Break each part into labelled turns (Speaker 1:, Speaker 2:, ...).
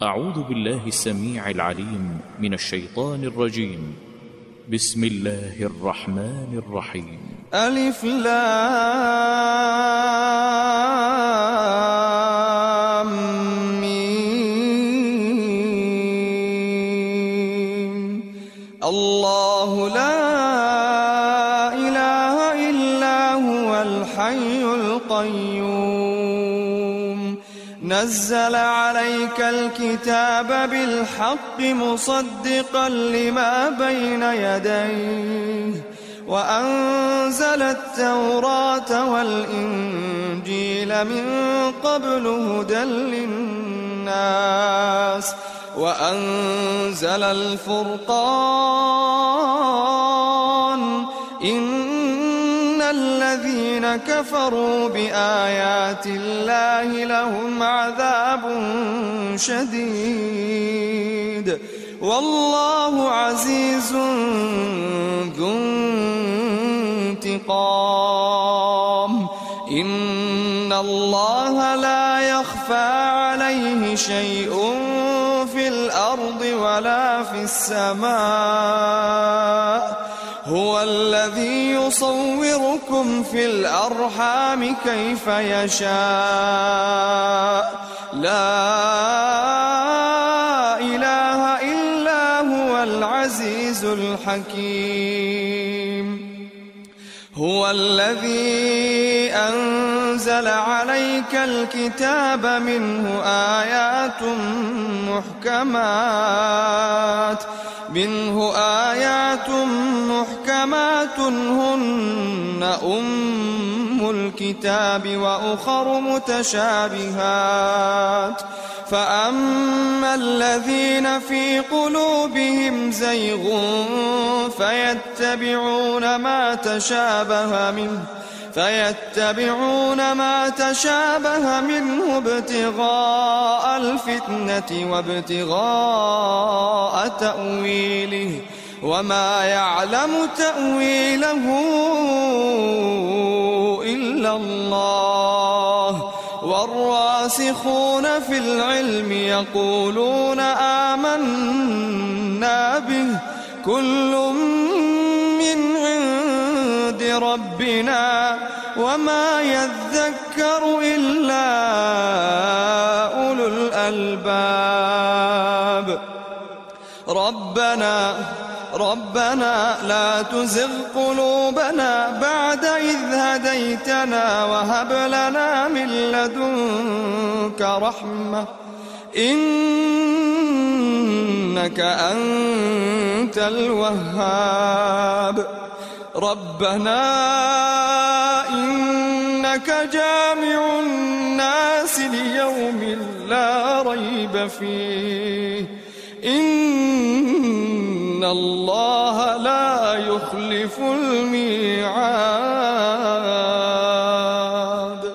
Speaker 1: أعوذ بالله السميع العليم من الشيطان الرجيم. بسم الله الرحمن الرحيم.
Speaker 2: ألف لام ميم. الله لا إله إلا هو الحي القيوم نزل عليك الكتاب بالحق مصدقا لما بين يديه وأنزل التوراة والإنجيل من قبل هدى للناس وأنزل الفرقان إن الذين كفروا بآيات الله لهم عذاب شديد والله عزيز ذو انتقام. إن الله لا يخفى عليه شيء في الأرض ولا في السماء هو الذي يصوركم في الأرحام كيف يشاء لا إله إلا هو العزيز الحكيم. هو الذي أنزل عليك الكتاب منه آيات محكمات هن أم الكتاب وأخر متشابهات فأما الذين في قلوبهم زيغ فيتبعون ما تشابه منه ابتغاء الفتنة وابتغاء تأويله وما يعلم تأويله إلا الله والراسخون في العلم يقولون آمنا به كل من عند ربنا وما يذكر إلا أولو الألباب. ربنا لا تزغ قلوبنا بعد إذ هديتنا وهب لنا من لدنك رحمة إنك أنت الوهاب. ربنا إنك جامع الناس ليوم لا ريب فيه إن الله لا يخلف الميعاد.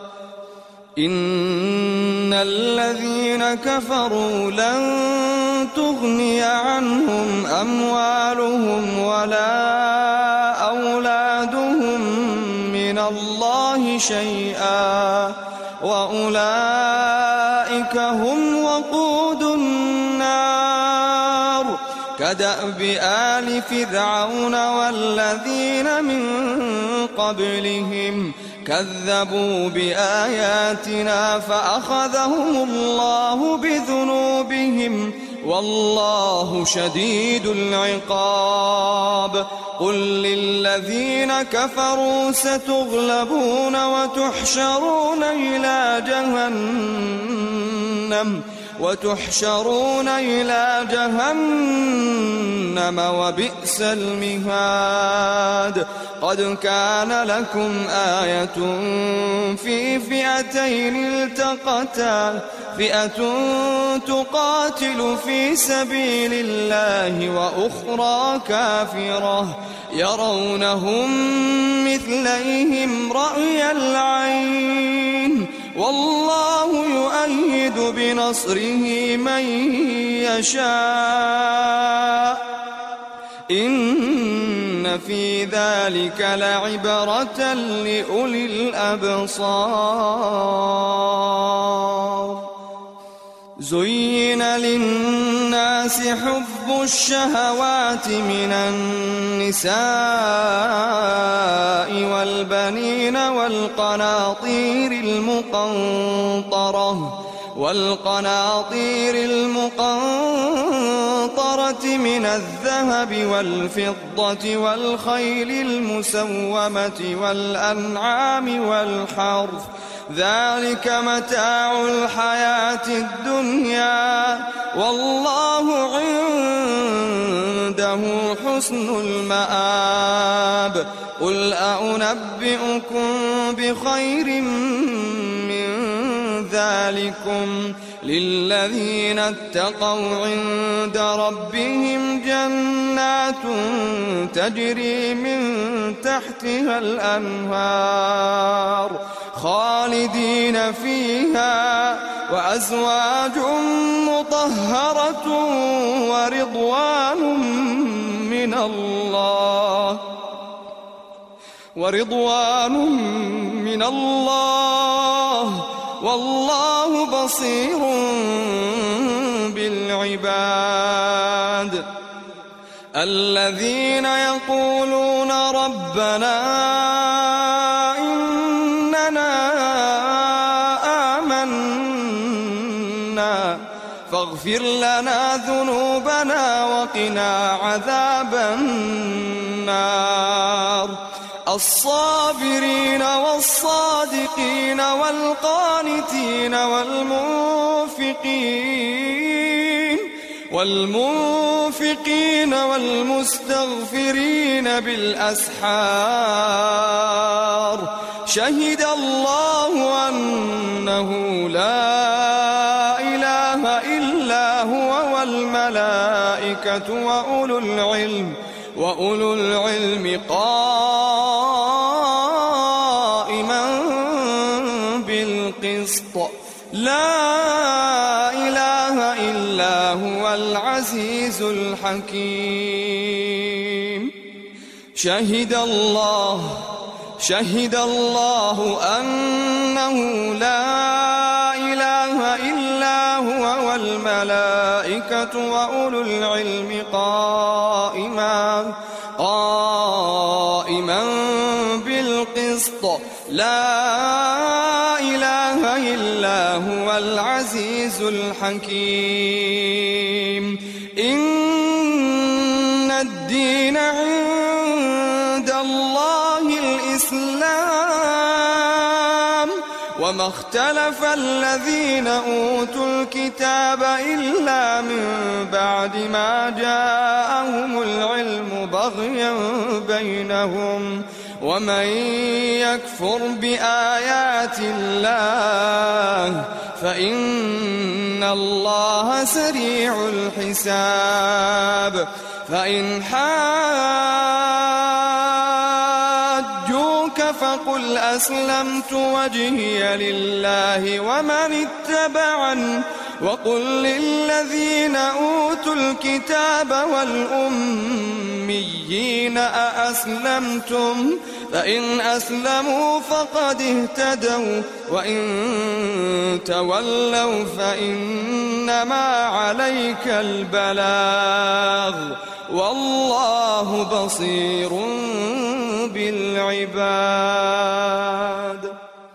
Speaker 2: إن الذين كفروا لن تغني عنهم أموالهم ولا أولادهم من الله شيئا وأولئك هم وقود النار كدأب آل فرعون والذين من قبلهم كذبوا بآياتنا فأخذهم الله بذنوبهم والله شديد العقاب. قل للذين كفروا ستغلبون وتحشرون إلى جهنم وبئس المهاد. قد كان لكم آية في فئتين التقتا فئة تقاتل في سبيل الله وأخرى كافرة يرونهم مثليهم رأي العين والله يؤيد بنصره من يشاء إن في ذلك لعبرة لأولي الأبصار. زين للناس حب الشهوات من النساء والبنين والقناطير المقنطرة من الذهب والفضة والخيل المسومة والأنعام والحرث ذلك متاع الحياة الدنيا والله عنده حسن المآب قل أنبئكم بخير من ذلكم للذين اتقوا عند ربهم جنات تجري من تحتها الأنهار خالدين فيها وأزواج مطهرة ورضوان من الله والله بصير بالعباد الذين يقولون ربنا إننا آمنا فاغفر لنا ذنوبنا وقنا عذاب النار الصابرين والصادقين والقانتين والمنفقين والمستغفرين بالأسحار شهد الله أنه لا إله إلا هو والملائكة وأولو العلم قائما بالقسط لا إله إلا هو العزيز الحكيم شهد الله أنه لا إله إلا هو والملائكة وأولو العلم قائما بالقسط لا إله إلا هو العزيز الحكيم إن الدين عند الله الإسلام وما اختلف الذين أوتوا الكتاب إلا من بعد ما جاءهم العلم بغيا بينهم ومن يكفر بآيات الله فإن الله سريع الحساب فإن حاجوك فقل أسلمت وجهي لله ومن اتبعني وقل للذين أوتوا الكتاب والأميين أأسلمتم فإن أسلموا فقد اهتدوا وإن تولوا فإنما عليك البلاغ والله بصير بالعباد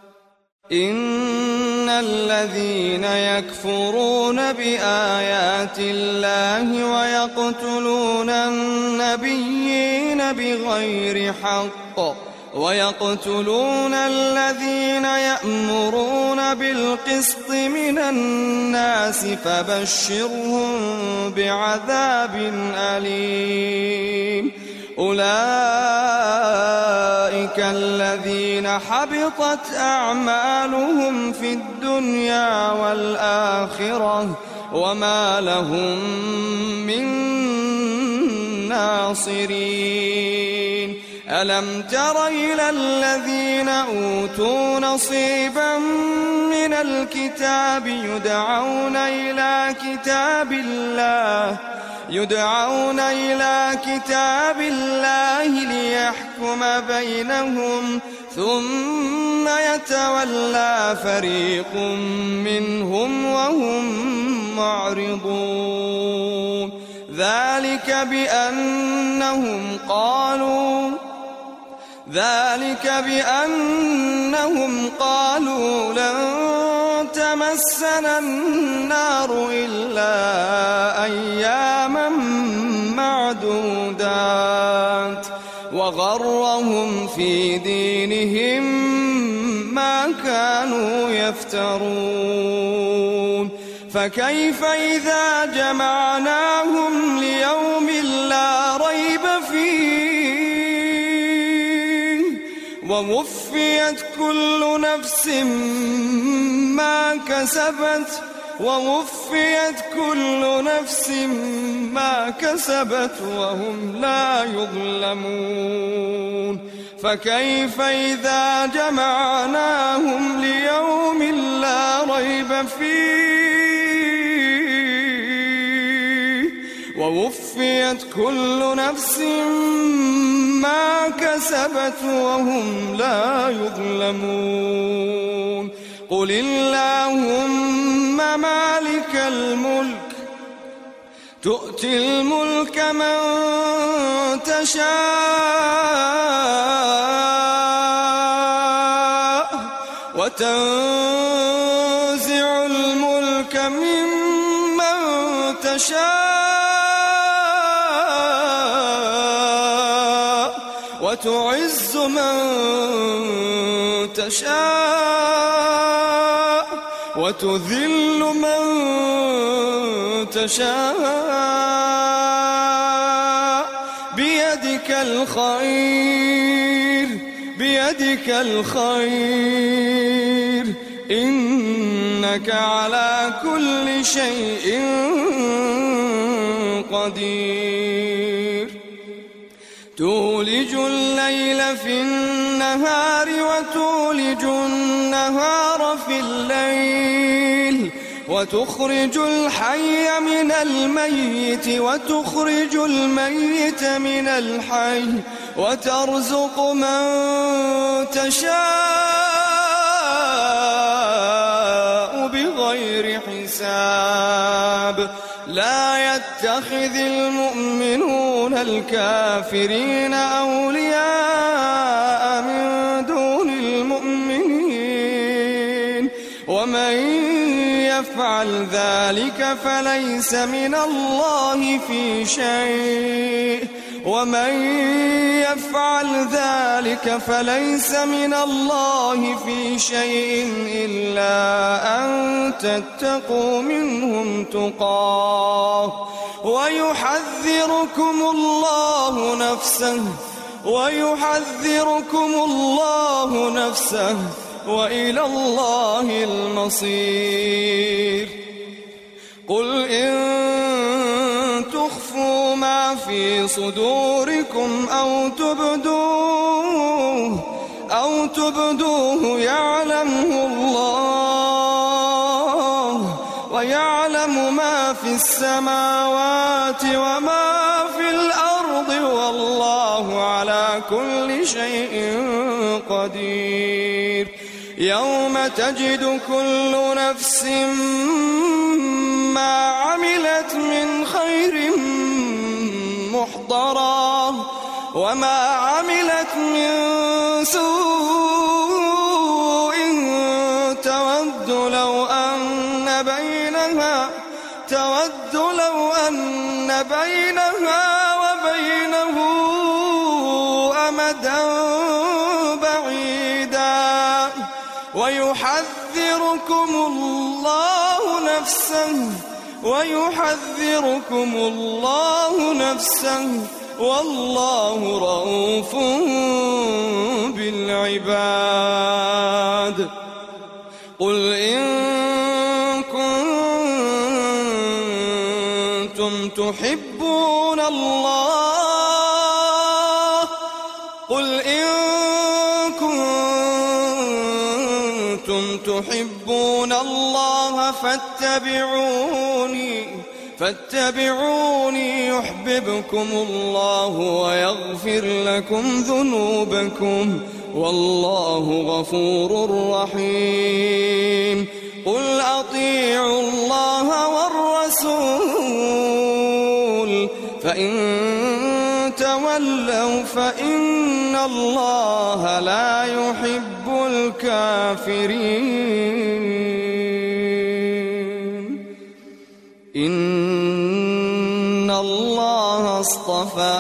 Speaker 2: إن الذين يكفرون بآيات الله ويقتلون النبيين بغير حق ويقتلون الذين يأمرون بالقسط من الناس فبشرهم بعذاب أليم أولئك الذين حبطت أعمالهم في الدنيا والآخرة وما لهم من ناصرين ألم تر إلى الذين أوتوا نصيبا من الكتاب يدعون إلى كتاب الله ليحكم بينهم ثم يتولى فريق منهم وهم معرضون ذلك بأنهم قالوا لن تمسنا النار إلا أياما معدودات وغرهم في دينهم ما كانوا يفترون فكيف إذا جمعناهم ليوم لا ريب فيه ووفيت كل نفس ما كسبت وهم لا يظلمون فكيف إذا جمعناهم ليوم لا ريب فيه ووفيت كل نفس ما كسبت وهم لا يظلمون قل اللهم مالك الملك تؤتي الملك من تشاء وتنزع الملك ممن تشاء وتعز من تشاء وتذل من تشاء بيدك الخير إنك على كل شيء قدير تولج الليل في النهار وتولج النهار في الليل وتخرج الحي من الميت وتخرج الميت من الحي وترزق من تشاء بغير حساب لا يتخذ المؤمنون الكافرين أولياء من دون المؤمنين ومن يفعل ذلك فليس من الله في شيء إلا أن تتقوا منهم تقاه ويحذركم الله نفسه وإلى الله المصير قل إن تخفوا ما في صدوركم أو تبدوه يعلمه الله ويعلم ما في السماوات وما في الأرض والله على كل شيء قدير يوم تجد كل نفس ما عملت من خير محضرا وما عملت من سوء تود لو أن بينها وبينه أمدا بعيدا ويحذركم الله نفسه والله رؤوف بالعباد قل إن كنتم تحبون الله فاتبعوني يحببكم الله ويغفر لكم ذنوبكم والله غفور رحيم قل أطيعوا الله والرسول فإن تولوا فإن الله لا يحب الكافرين. إن الله اصطفى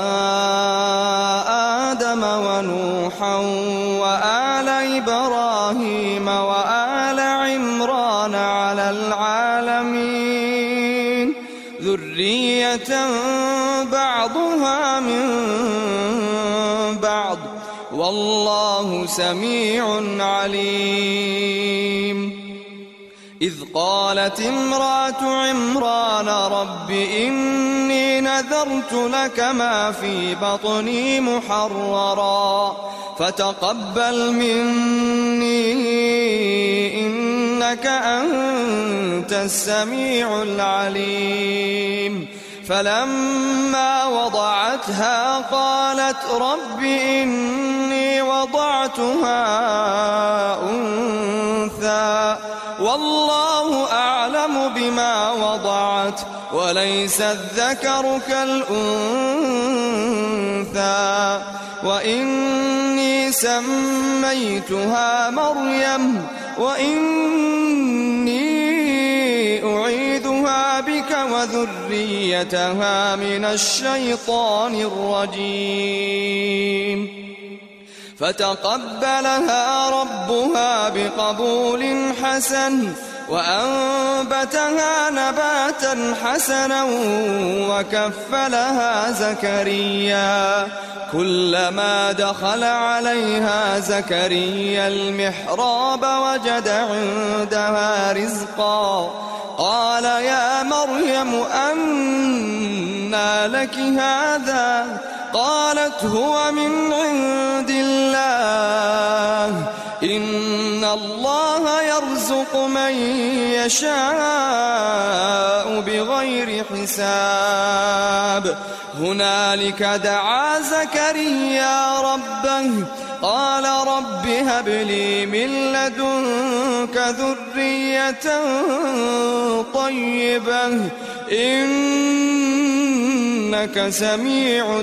Speaker 2: آدم ونوحا وآل إبراهيم وآل عمران على العالمين ذرية بعضها من بعض والله سميع عليم. إذ قالت امرأة عمران رب إني نذرت لك ما في بطني محررا فتقبل مني إنك أنت السميع العليم. فلما وضعتها قالت رب إني وضعتها أنثى والله أعلم بما وضعت وليس الذكر كالأنثى وإني سميتها مريم وإني أعيذها بك وذريتها من الشيطان الرجيم. فتقبلها ربها بقبول حسن وأنبتها نباتا حسنا وكفلها زكريا. كلما دخل عليها زكريا المحراب وجد عندها رزقا قال يا مريم أنى لك هذا قالت هو من عند الله إن الله يرزق من يشاء بغير حساب. هنالك دعا زكريا ربه قال رب هب لي من لدنك ذرية طيبة إنك سميع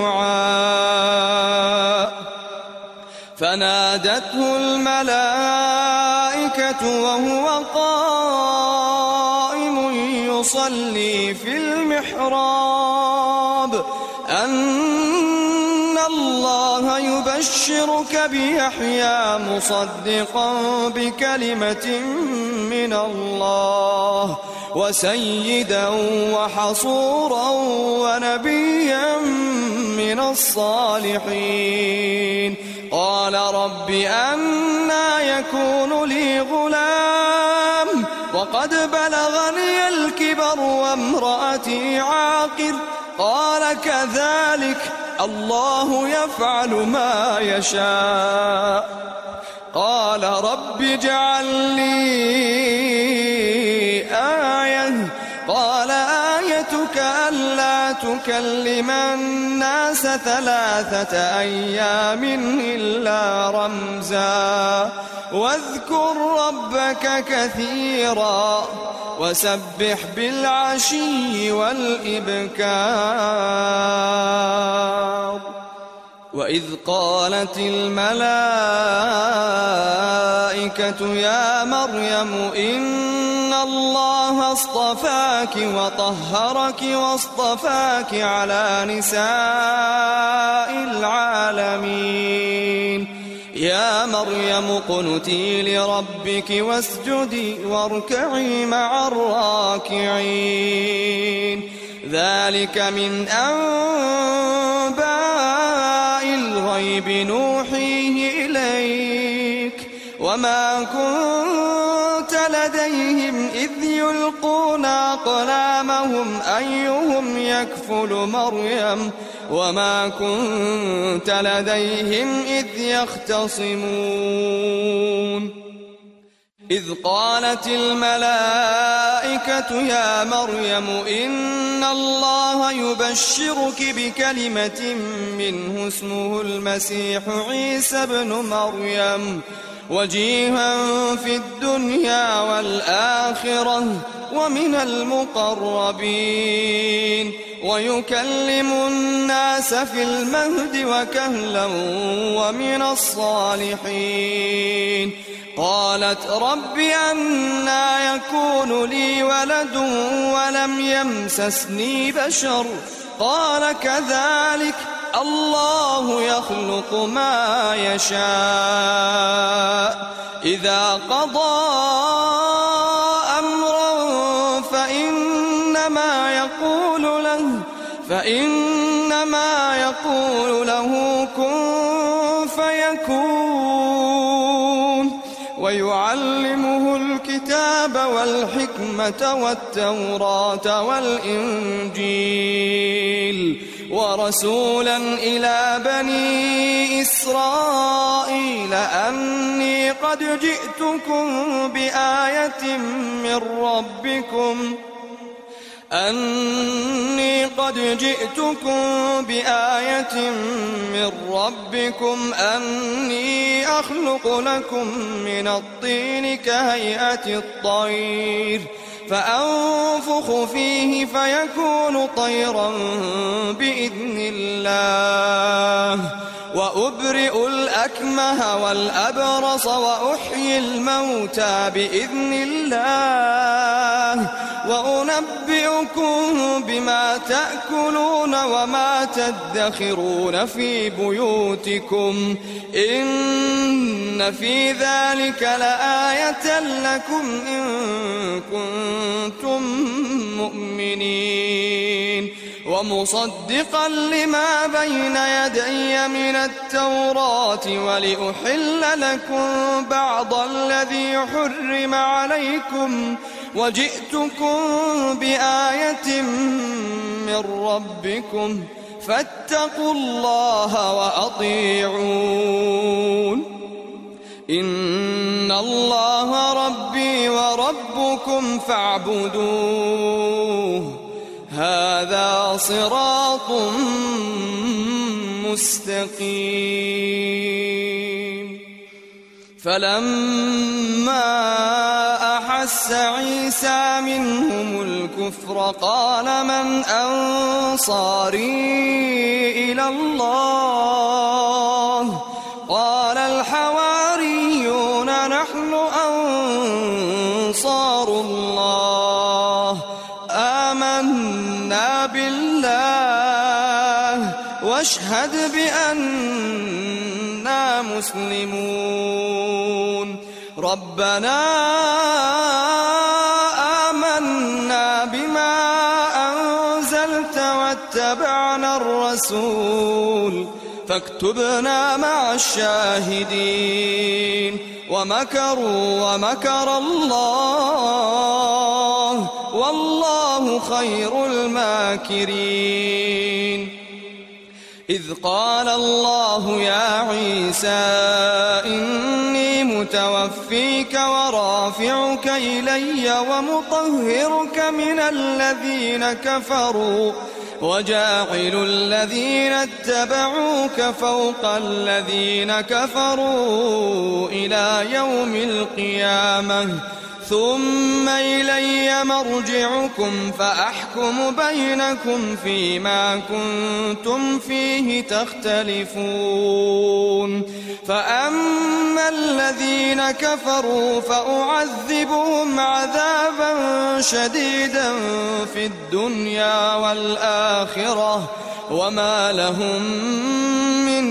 Speaker 2: الدعاء. فنادته الملائكة وهو قائم يصلي في المحراب أن الله يبشرك بيحيى مصدقا بكلمة من الله وسيدا وحصورا ونبيا من الصالحين. قال رب أنى يكون لي غلام وقد بلغني الكبر وامرأتي عاقر قال كذلك الله يفعل ما يشاء. قال رب اجعل لي آية قال آيتك ألا تكلم الناس 3 أيام إلا رمزا واذكر ربك كثيرا وسبح بالعشي والإبكار. وإذ قالت الملائكة يا مريم إن الله اصطفاك وطهرك واصطفاك على نساء العالمين. يا مريم اقنتي لربك واسجدي واركعي مع الراكعين. ذلك من أنباء الغيب نوحيه إليك وما كنت لديهم إذ يلقون أقلامهم أيهم يكفل مريم وما كنت لديهم إذ يختصمون. إذ قالت الملائكة يا مريم إن الله يبشرك بكلمة منه اسمه المسيح عيسى ابن مريم وجيها في الدنيا والآخرة ومن المقربين ويكلم الناس في المهد وكهلا ومن الصالحين. قالت رب أنى يكون لي ولد ولم يمسسني بشر قال كذلك الله يخلق ما يشاء إذا قضى أمرا فإنما يقول له كن فيكون. ويعلمه الكتاب والحكمة والتوراة والإنجيل ورسولا إلى بني إسرائيل أني قد جئتكم بآية من ربكم أني أخلق لكم من الطين كهيئة الطير فأنفخ فيه فيكون طيرا بإذن الله وأبرئ الأكمه والأبرص وأحيي الموتى بإذن الله وأنبئكم بما تأكلون وما تدخرون في بيوتكم إن في ذلك لآية لكم إن كنتم مؤمنين. ومصدقا لما بين يدي من التوراة ولأحل لكم بعض الذي حرم عليكم وجئتكم بآية من ربكم فاتقوا الله وأطيعون. إن الله ربي وربكم فاعبدوه هذا صراط مستقيم. فلما أحس عيسى منهم الكفر قال من أنصاري إلى الله قال الحواريون نحن أنصار الله آمنا بالله واشهد بأننا مسلمون. ربنا آمنا بما أنزلت واتبعنا الرسول فاكتبنا مع الشاهدين. ومكروا ومكر الله والله خير الماكرين. إذ قال الله يا عيسى إني متوفيك ورافعك إلي ومطهرك من الذين كفروا وجاعل الذين اتبعوك فوق الذين كفروا إلى يوم القيامة ثم إلي مرجعكم فأحكم بينكم فيما كنتم فيه تختلفون. فأما الذين كفروا فأعذبهم عذابا شديدا في الدنيا والآخرة وما لهم من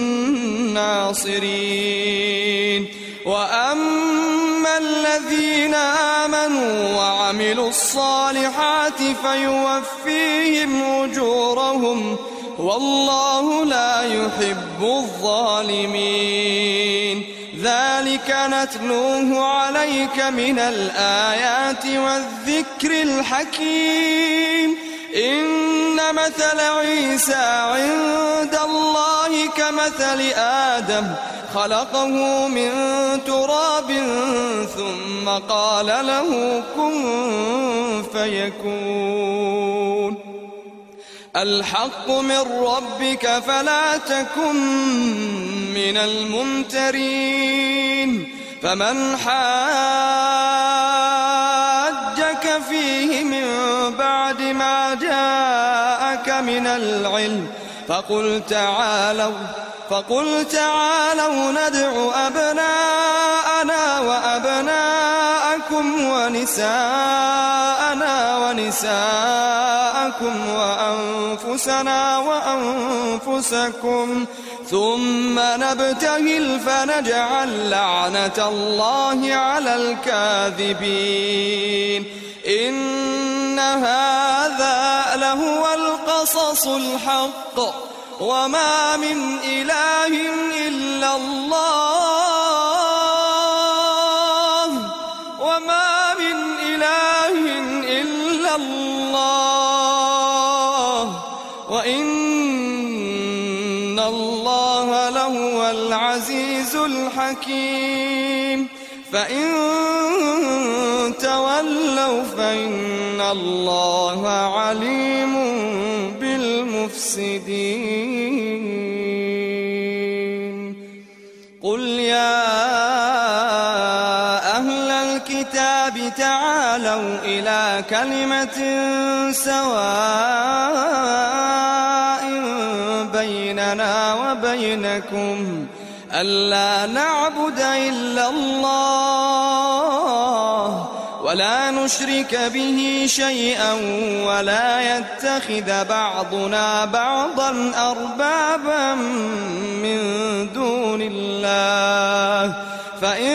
Speaker 2: ناصرين. وأما الذين آمنوا وعملوا الصالحات فيوفيهم أجورهم والله لا يحب الظالمين. ذلك نتلوه عليك من الآيات والذكر الحكيم. إن مثل عيسى عند الله كمثل آدم خلقه من تراب ثم قال له كن فيكون. الحق من ربك فلا تكن من الممترين. فمن حاجك فيه من بعد ما جاءك من العلم فقل تعالوا ندع أبناءنا وأبناءكم ونساءنا ونساءكم وأنفسنا وأنفسكم ثم نبتهل فنجعل لعنة الله على الكاذبين. إن هذا لهو القصص الحق وما من إله إلا الله وإن الله لهو العزيز الحكيم. فإن تولوا فإن الله عليم بالمفسدين. قل يا أهل الكتاب تعالوا إلى كلمة سواء بيننا وبينكم ألا نعبد إلا الله ولا نشرك به شيئا ولا يتخذ بعضنا بعضا أربابا من دون الله. فإن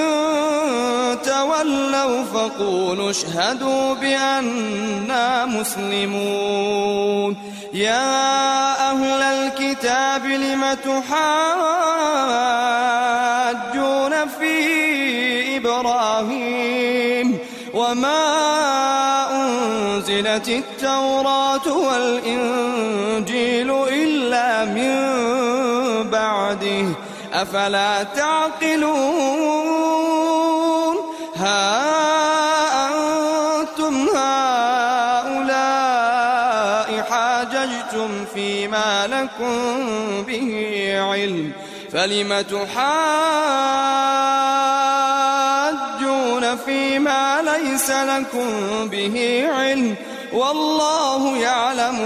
Speaker 2: تولوا فقولوا اشهدوا بأننا مسلمون. يا أهل الكتاب لم تحاجون في إبراهيم وما أنزلت التوراة والإنجيل إلا من بعده أفلا تعقلون. ها أنتم هؤلاء حاججتم فيما لكم به علم فلم تحاجون فيما ليس لكم به علم والله يعلم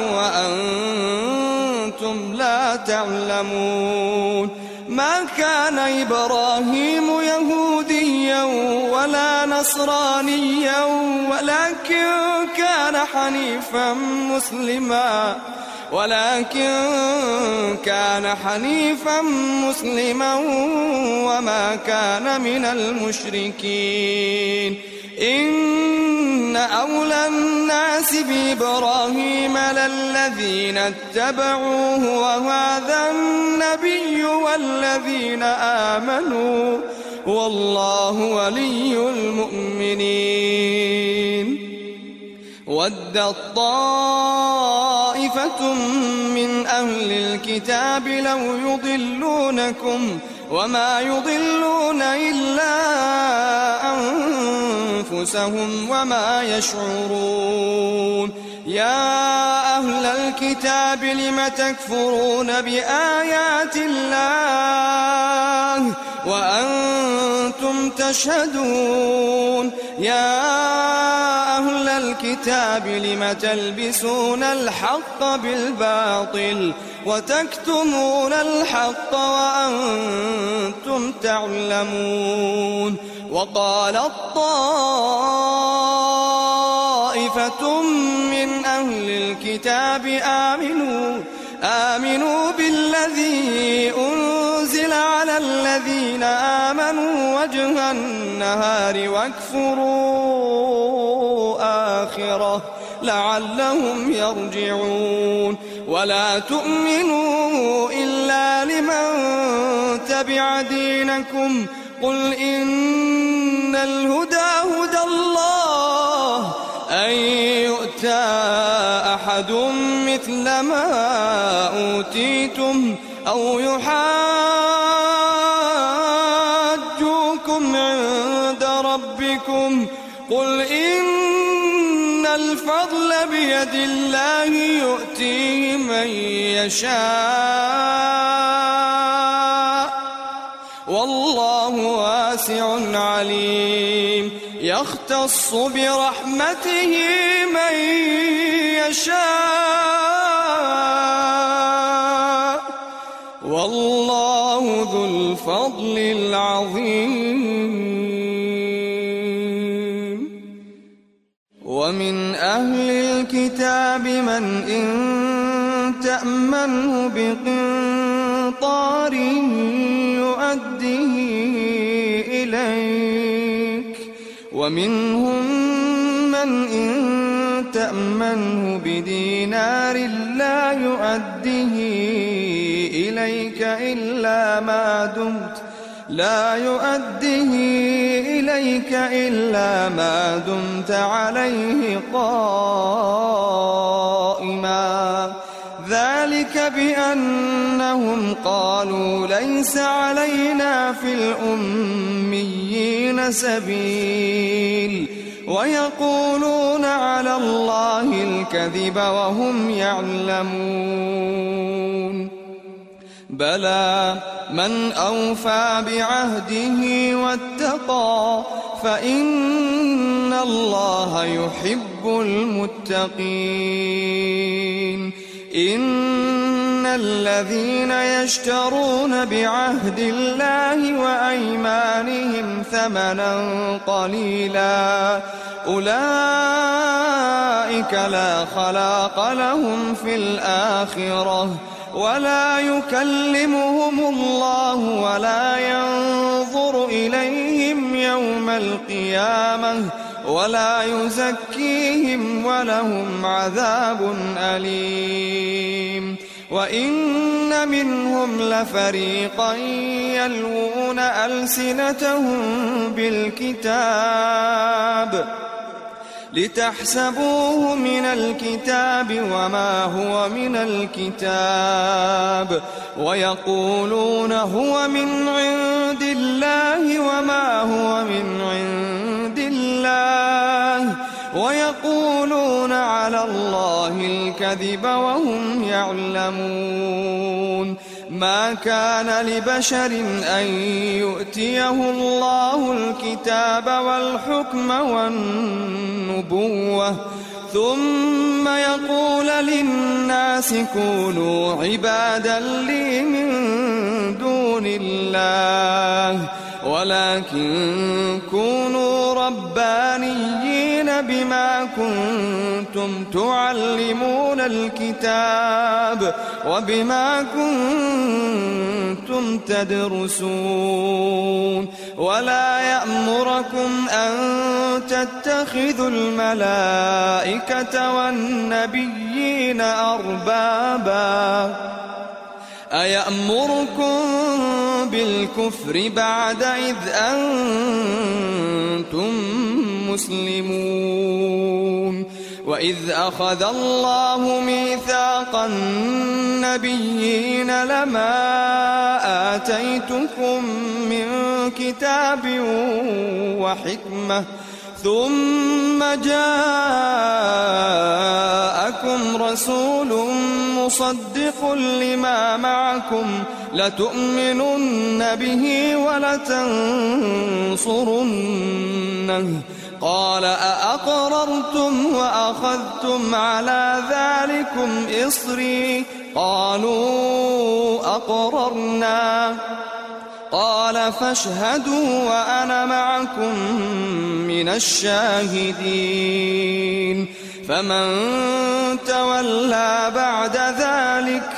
Speaker 2: وأنتم لا تعلمون. ما كان إبراهيم يهوديا ولا نصرانيا ولكن كان حنيفا مسلما وما كان من المشركين. إن أولى الناس بإبراهيم للذين اتبعوه وهذا النبي والذين آمنوا والله ولي المؤمنين. ودت طائفة من أهل الكتاب لو يضلونكم وما يضلون إلا أنفسهم وما يشعرون. يا أهل الكتاب لم تكفرون بآيات الله وأنتم تشهدون. يا أهل الكتاب لم تلبسون الحق بالباطل وتكتمون الحق وأنتم تعلمون. وقالت طائفة من أهل الكتاب آمنوا بالذي أنزل على الذين آمنوا وجه النهار واكفروا آخره لعلهم يرجعون. ولا تؤمنوا إلا لمن تبع دينكم قل إن الهدى هدى الله أن يؤتى أحد مثل ما أوتيتم أو يحاجوكم عند ربكم قل إن الفضل بيد بيد الله يؤتيه من يشاء والله واسع عليم يختص برحمته من يشاء والله ذو الفضل العظيم ومن أهل الكتاب من إن تأمنه بقنطار يؤديه إليك ومنهم من إن تأمنه بدينار لا يؤديه إليك إلا ما دمت عليه قائما ذلك بأنهم قالوا ليس علينا في الأميين سبيل ويقولون على الله الكذب وهم يعلمون بلى من أوفى بعهده واتقى فإن الله يحب المتقين إن الذين يشترون بعهد الله وأيمانهم ثمنا قليلا أولئك لا خلاق لهم في الآخرة ولا يكلمهم الله ولا ينظر إليهم يوم القيامة ولا يزكيهم ولهم عذاب أليم وإن منهم لفريقا يلوون ألسنتهم بالكتاب لتحسبوه من الكتاب وما هو من الكتاب ويقولون هو من عند الله وما هو من عند الله ويقولون على الله الكذب وهم يعلمون ما كان لبشر أن يؤتيه الله الكتاب والحكم والنبوة ثم يقول للناس كونوا عبادا لي من دون الله ولكن كونوا ربانيين بما كنتم تعلمون الكتاب وبما كنتم تدرسون ولا يأمركم أن تتخذوا الملائكة والنبيين أربابا أيأمركم بالكفر بعد إذ أنتم مسلمون وإذ أخذ الله ميثاق النبيين لما آتيتكم من كتاب وحكمة ثم جاءكم رسول مصدق لما معكم لتؤمنن به ولتنصرنه قال أأقررتم وأخذتم على ذلكم إصري قالوا أقررنا قال فاشهدوا وأنا معكم من الشاهدين فمن تولى بعد ذلك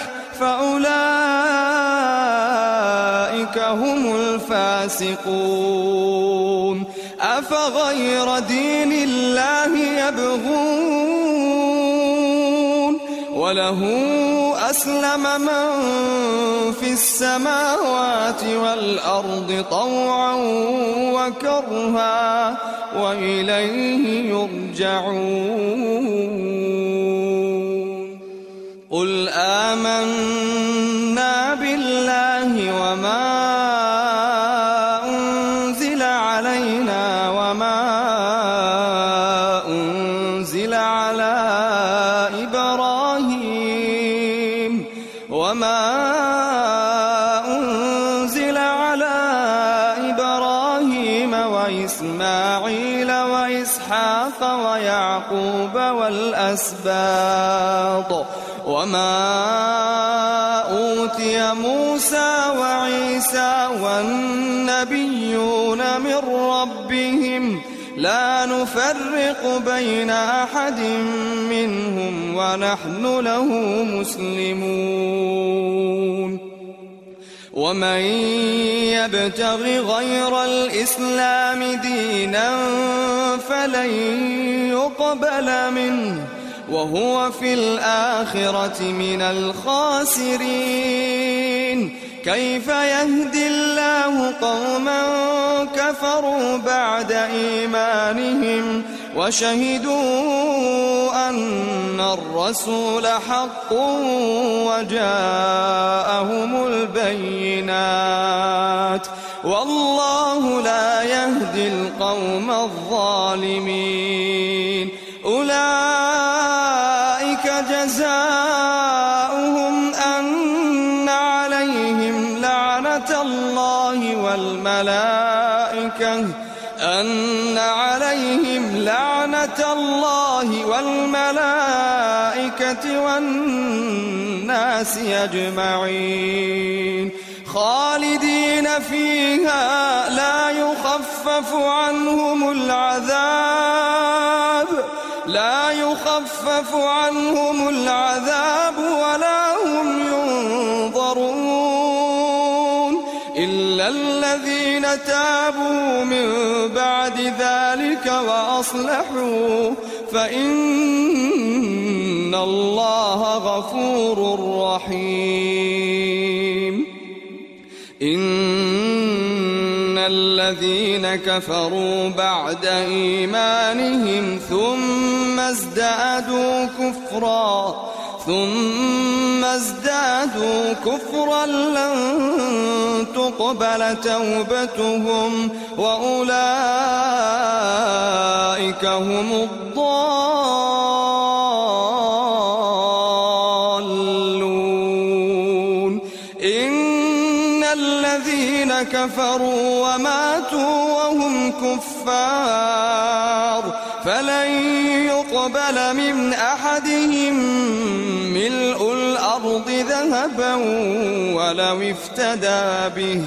Speaker 2: فأولئك هم الفاسقون أفغير دين الله يبغون وله أسلم من في السماوات والأرض طوعا وكرها وإليه يرجعون قل آمنا بالله وما أنزل علينا وما أنزل على وما أنزل على إبراهيم وإسماعيل وإسحاق ويعقوب والأسباط وما أوتي موسى وعيسى والنبيون من ربهم لا نفرق بين أحد منهم ونحن له مسلمون ومن يبتغ غير الإسلام دينا فلن يقبل منه وهو في الآخرة من الخاسرين كيف يهدي الله قوما كفروا بعد إيمانهم وشهدوا أن الرسول حق وجاءهم البينات والله لا يهدي القوم الظالمين أولئك جزاؤهم أن عليهم لعنة الله والملائكة والناس أجمعين خالدين فيها لا يخفف عنهم العذاب ولا هم ينظرون إلا الذين تابوا من بعد ذلك وأصلحوا فإن الله غفور رحيم إن الذين كفروا بعد إيمانهم ثم ازدادوا كفرا لن تقبل توبتهم وأولئك هم الضالون إن الذين كفروا وماتوا وهم كفار فلن يقبل من أحدهم ملء الأرض ذهبا ولو افتدى به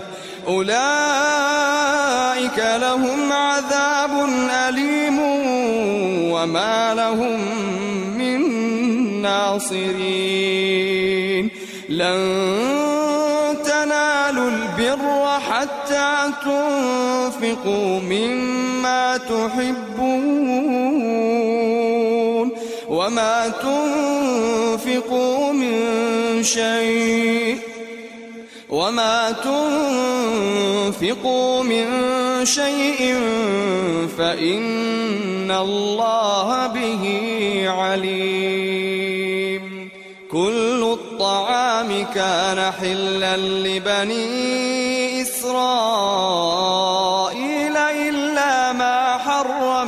Speaker 2: أولئك لهم عذاب أليم وما لهم من ناصرين لن تنالوا البر حتى تنفقوا مما تحبون وما تنفقوا من شيء فإن الله به عليم كل الطعام كان حلا لبني إسرائيل إلا ما حرم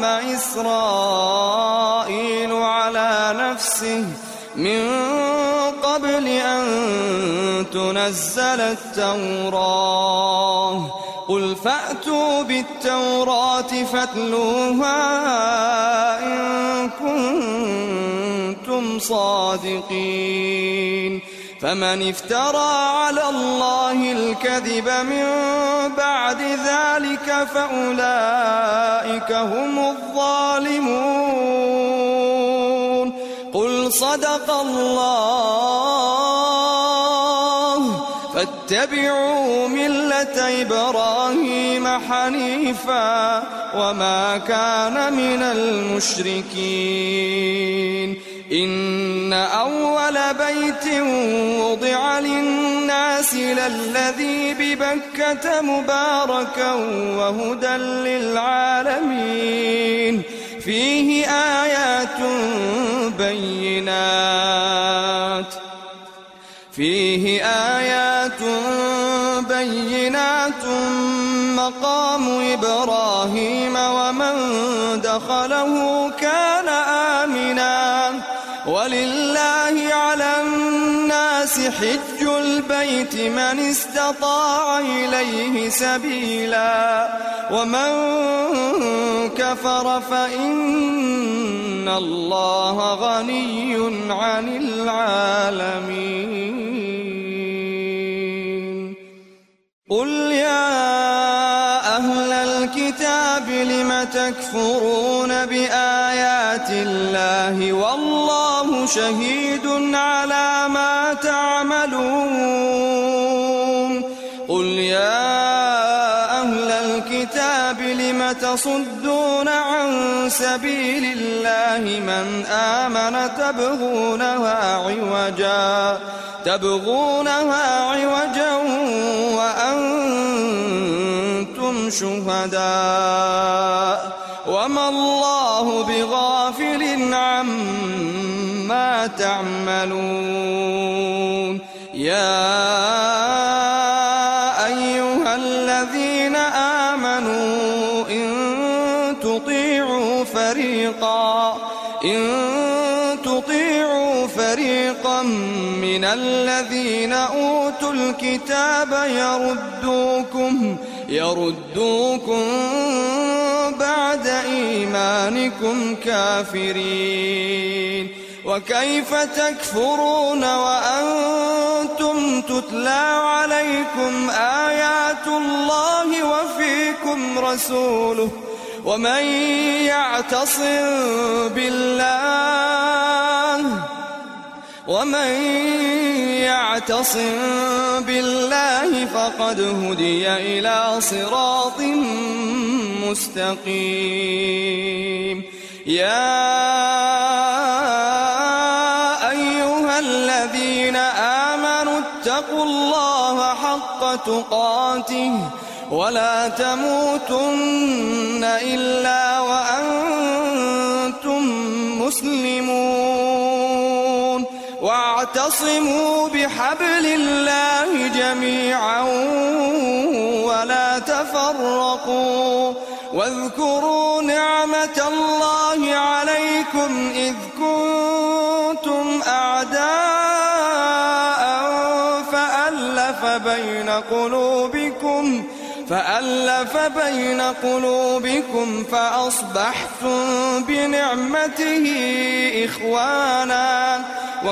Speaker 2: إسرائيل على نفسه من قبل أن تنزل التوراة قل فأتوا بالتوراة فاتلوها إن كنتم صادقين فمن افترى على الله الكذب من بعد ذلك فأولئك هم الظالمون قل صدق الله فاتبعوا ملة إبراهيم حنيفا وما كان من المشركين إن أول بيت وضع للناس للذي ببكة مباركا وهدى للعالمين فيه آيات بينات مقام إبراهيم ومن دخله كان آمنا ولله على الناس حج البيت من استطاع إليه سبيلا ومن كفر فإن الله غني عن العالمين. قل يا أهل الكتاب لم تكفرون بآيات الله والله شهيد على ما تعملون. قل يا أهل الكتاب لم تصدون عن سبيل الله من آمن تبغونها عوجا وأنتم شهداء وما الله بغافل عما تعملون. يا أيها الذين آمنوا إن تطيعوا فريقا من الذين أوتوا الكتاب يردوكم بعد إيمانكم كافرين. وكيف تكفرون وأنتم تتلى عليكم آيات الله وفيكم رسوله ومن يعتصم بالله فقد هدي إلى صراط مستقيم. يا أيها الذين آمنوا اتقوا الله حق تقاته ولا تموتن إلا وأنتم مسلمون. واعتصموا بحبل الله جميعا ولا تفرقوا واذكروا نعمة الله عليكم إذ كنتم أعداء فألف بين قلوبكم فأصبحتم بنعمته إخوانا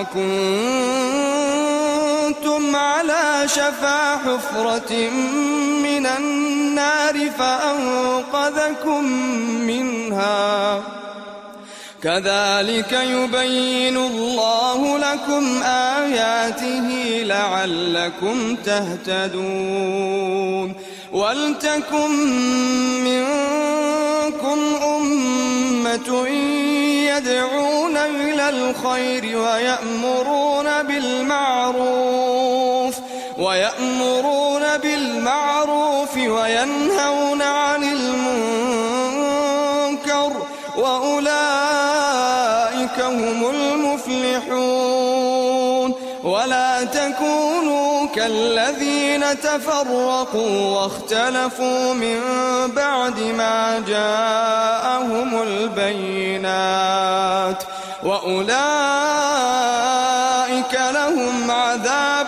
Speaker 2: وكنتم على شفا حفرة من النار فأنقذكم منها. كذلك يبين الله لكم آياته لعلكم تهتدون. ولتكن منكم أمة يدعون إلى الخير ويأمرون بالمعروف وينهون عن المنكر وأولئك هم المفلحون. ولا تكونوا كالذين تفرقوا واختلفوا من بعد ما جاءهم البينات وأولئك لهم عذاب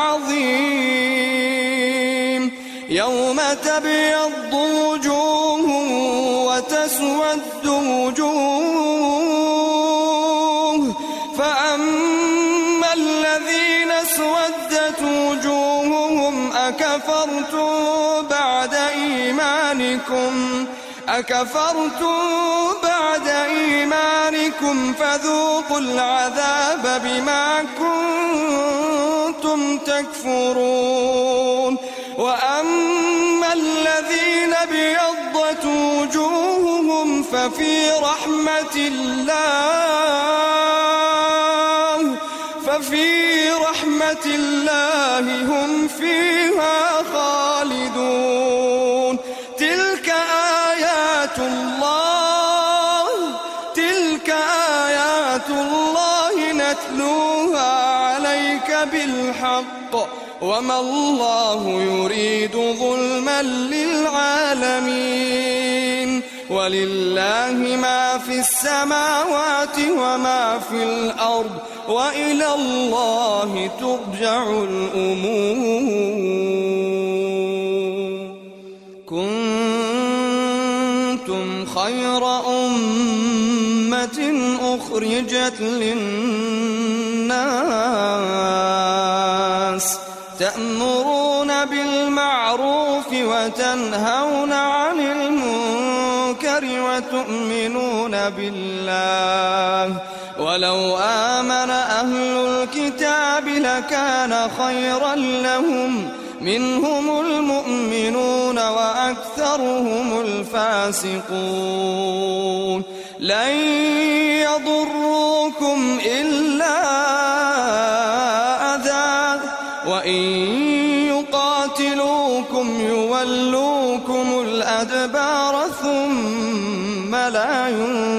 Speaker 2: عظيم. يوم تبيض وجوه وتسود وجوه فأما الذين اسودت وجوههم أكفرتم بعد إيمانكم فذوقوا العذاب بما كنتم تكفرون. وأما الذين ابيضت وجوههم ففي رحمة الله هم فيها خالدون. تلك آيات الله نتلوها عليك بالحق وما الله يريد ظلما للعالمين. ولله ما في السماوات وما في الأرض وإلى الله ترجع الأمور. كنتم خير أمة أخرجت للناس تأمرون بالمعروف وتنهون عن المنكر وتؤمنون بالله. ولو آمن أهل الكتاب لكان خيرا لهم منهم المؤمنون وأكثرهم الفاسقون. لن يضروكم إلا أذى وإن يقاتلوكم يولوكم الأدبار ثم لا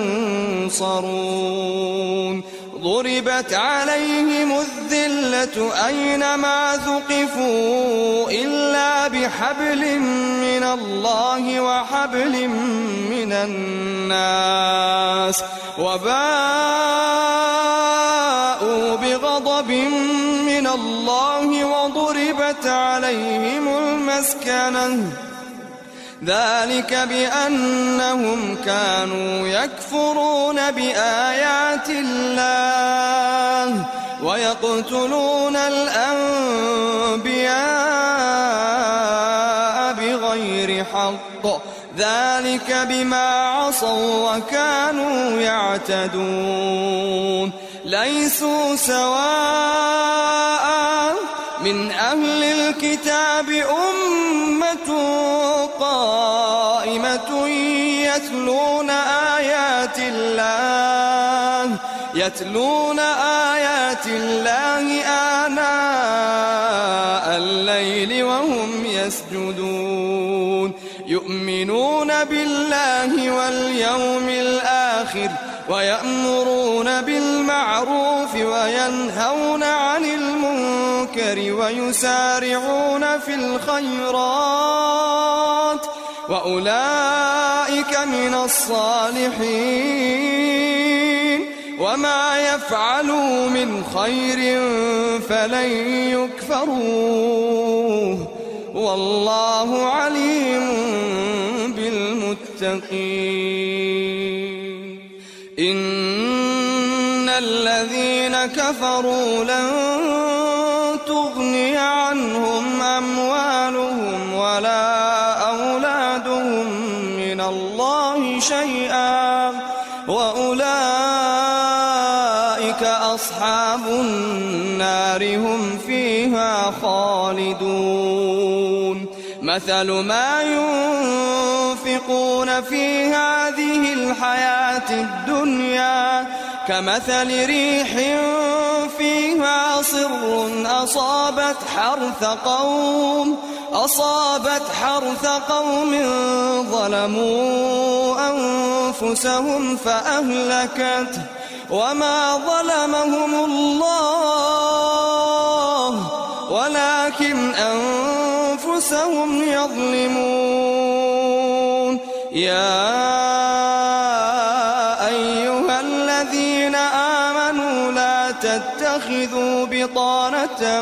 Speaker 2: ينصرون. ضربت عليهم الذلة أينما ثقفوا إلا بحبل من الله وحبل من الناس وباءوا بغضب من الله وضربت عليهم المسكنة ذلك بأنهم كانوا يكفرون بآيات الله ويقتلون الأنبياء بغير حق ذلك بما عصوا وكانوا يعتدون. ليسوا سواء من أهل الكتاب أمة قائمة يتلون آيات الله آناء الليل وهم يسجدون. يؤمنون بالله واليوم الآخر ويأمرون بالمعروف وينهون عن المنكر ويسارعون في الخيرات وأولئك من الصالحين. وما يفعلوا من خير فلن يكفروه والله عليم بالمتقين. إن الذين كفروا لن تغني عنهم أموالهم ولا أولادهم من الله شيئا وأولئك أصحاب النار هم فيها خالدون. مثل ما ينفقون في هذه الحياة الدنيا كمثل ريح فيها صر أصابت حرث قوم ظلموا أنفسهم فأهلكته وما ظلمهم الله ولكن أنفسهم يظلمون. يا أيها الذين آمنوا لا تتخذوا بطانة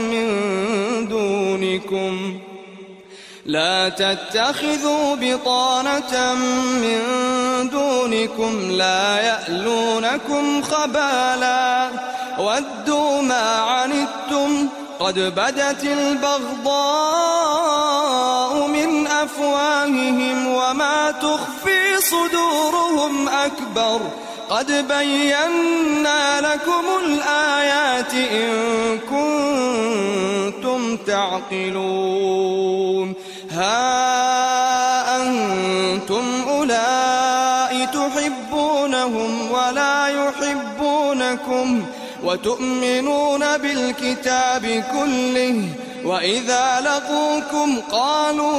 Speaker 2: من دونكم لا يألونكم خبالا ودوا ما عنتم قد بدت البغضاء من أفواههم وما تخفي صدورهم أكبر قد بينا لكم الآيات إن كنتم تعقلون. ها أنتم أولئك تحبونهم ولا يحبونكم وتؤمنون بالكتاب كله وإذا لقوكم قالوا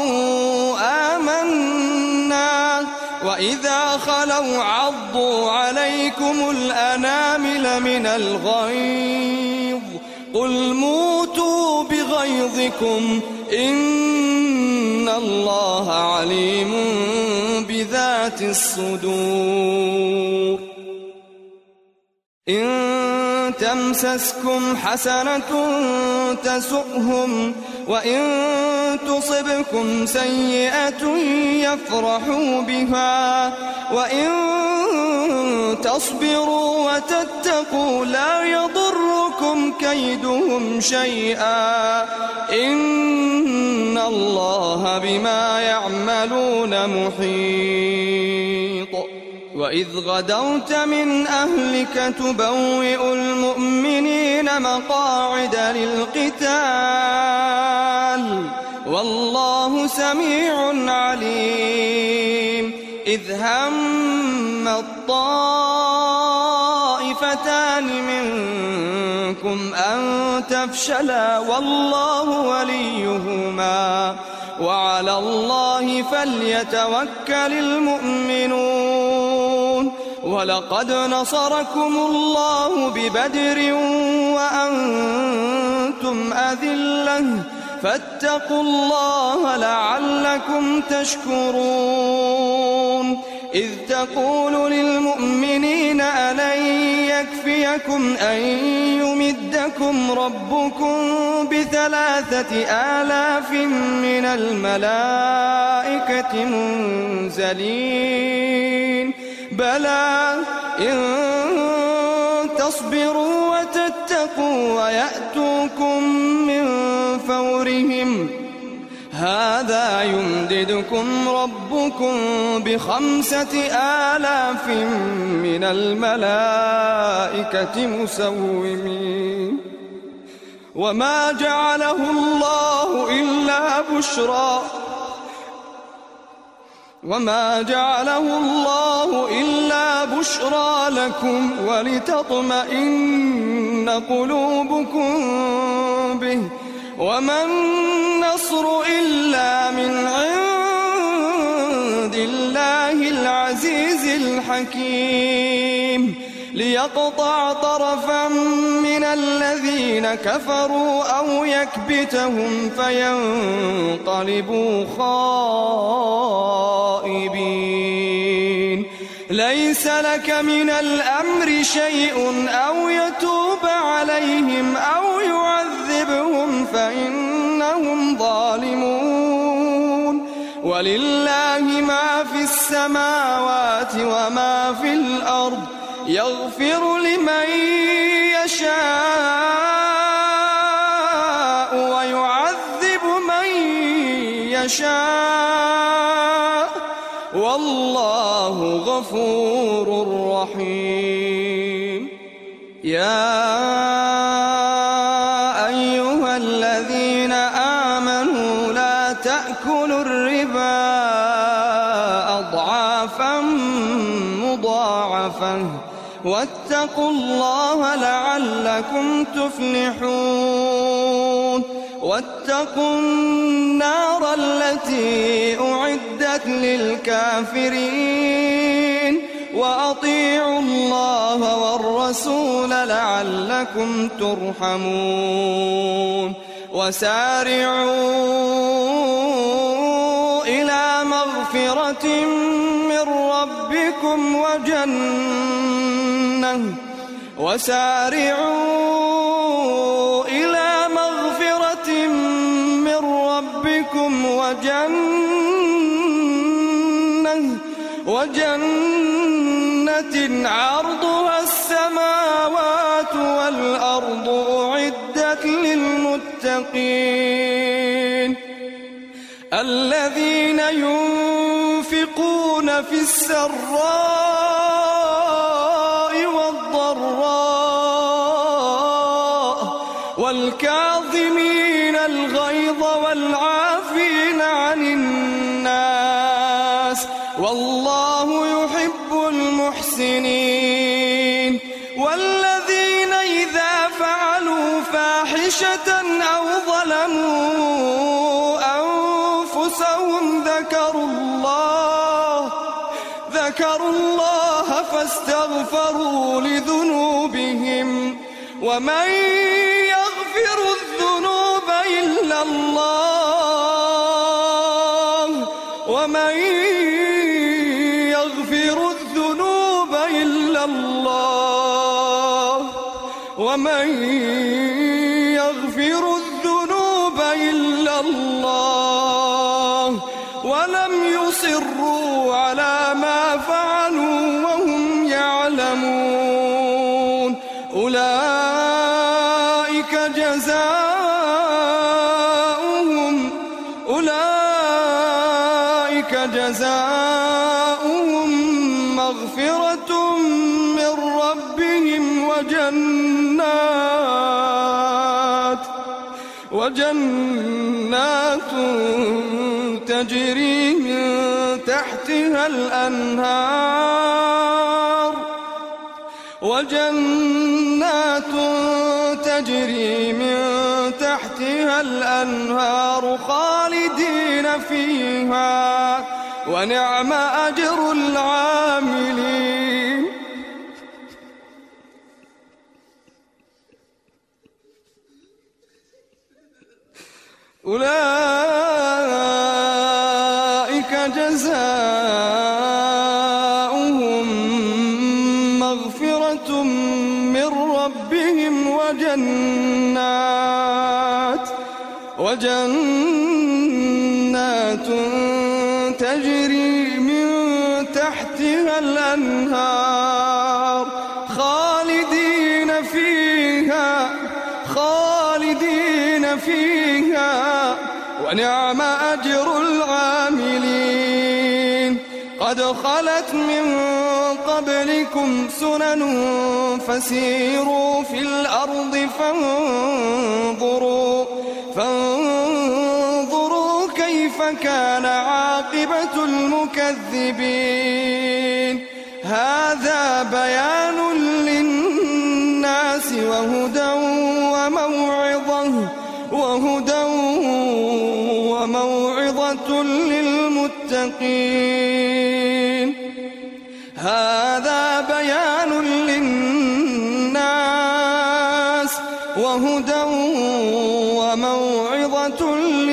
Speaker 2: آمنا وإذا خلوا عضوا عليكم الأنامل من الغيظ قل موتوا بغيظكم إن الله عليم بذات الصدور. إن تمسسكم حسنة تسؤهم وإن تصبكم سيئة يفرحوا بها وإن تصبروا وتتقوا لا يضركم كيدهم شيئا إن الله بما يعملون محيط. وإذ غدوت من أهلك تبوئ المؤمنين مقاعد للقتال والله سميع عليم. إذ هم الطائفتان منكم أن تفشلا والله وليهما وعلى الله فليتوكل المؤمنون. ولقد نصركم الله ببدر وأنتم أذلة فاتقوا الله لعلكم تشكرون. إذ تقول للمؤمنين ألن يكفيكم أن يمدكم ربكم ب3,000 من الملائكة منزلين بلى إن تصبروا وتتقوا ويأتوكم من فورهم هذا يمددكم ربكم ب5,000 من الملائكة مسومين. وما جعله الله إلا بشرى لكم ولتطمئن قلوبكم به وما النصر إلا من عند الله العزيز الحكيم. ليقطع طرفا من الذين كفروا أو يكبتهم فينقلبوا خائبين. ليس لك من الأمر شيء أو يتوب عليهم أو يعذبهم فإنهم ظالمون. ولله ما في السماوات وما في الأرض يغفر لمن يشاء ويعذب من يشاء والله غفور رحيم. يا أيها الذين آمنوا لا تأكلوا الربا أضعافا مضاعفة واتقوا الله لعلكم تفلحون. واتقوا النار التي أعدت للكافرين وأطيعوا الله والرسول لعلكم ترحمون. وسارعوا إلى مغفرة من ربكم وجنة عرضها السماوات والأرض أعدت للمتقين الذين ينفقون في السراء والضراء والكاظمين الغيظ والعافين عن الناس والله يحب المحسنين. والذين إذا فعلوا فاحشة أو ظلموا أنفسهم ذكروا الله فاستغفروا لذنوبهم ومن يغفر الذنوب إلا الله ومن يغفر الذنوب إلا الله ولم يصروا على ما فعلوا وهم يعلمون أولئك جزاؤهم مغفرة من ربهم وجنات تجري من تحتها الأنهار خالدين فيها ونعم أجر العاملين أولئك جزاؤهم مغفرة من ربهم وجنات تجري من تحتها الأنهار خالدين فيها ونعم أجر العاملين قد خلت من قبلكم سنن فسيروا في الأرض فانظروا كيف كان عاقبة المكذبين هذا بيان للناس وهدى وموعظة للمتقين هذا بيان للناس وهدى وموعظة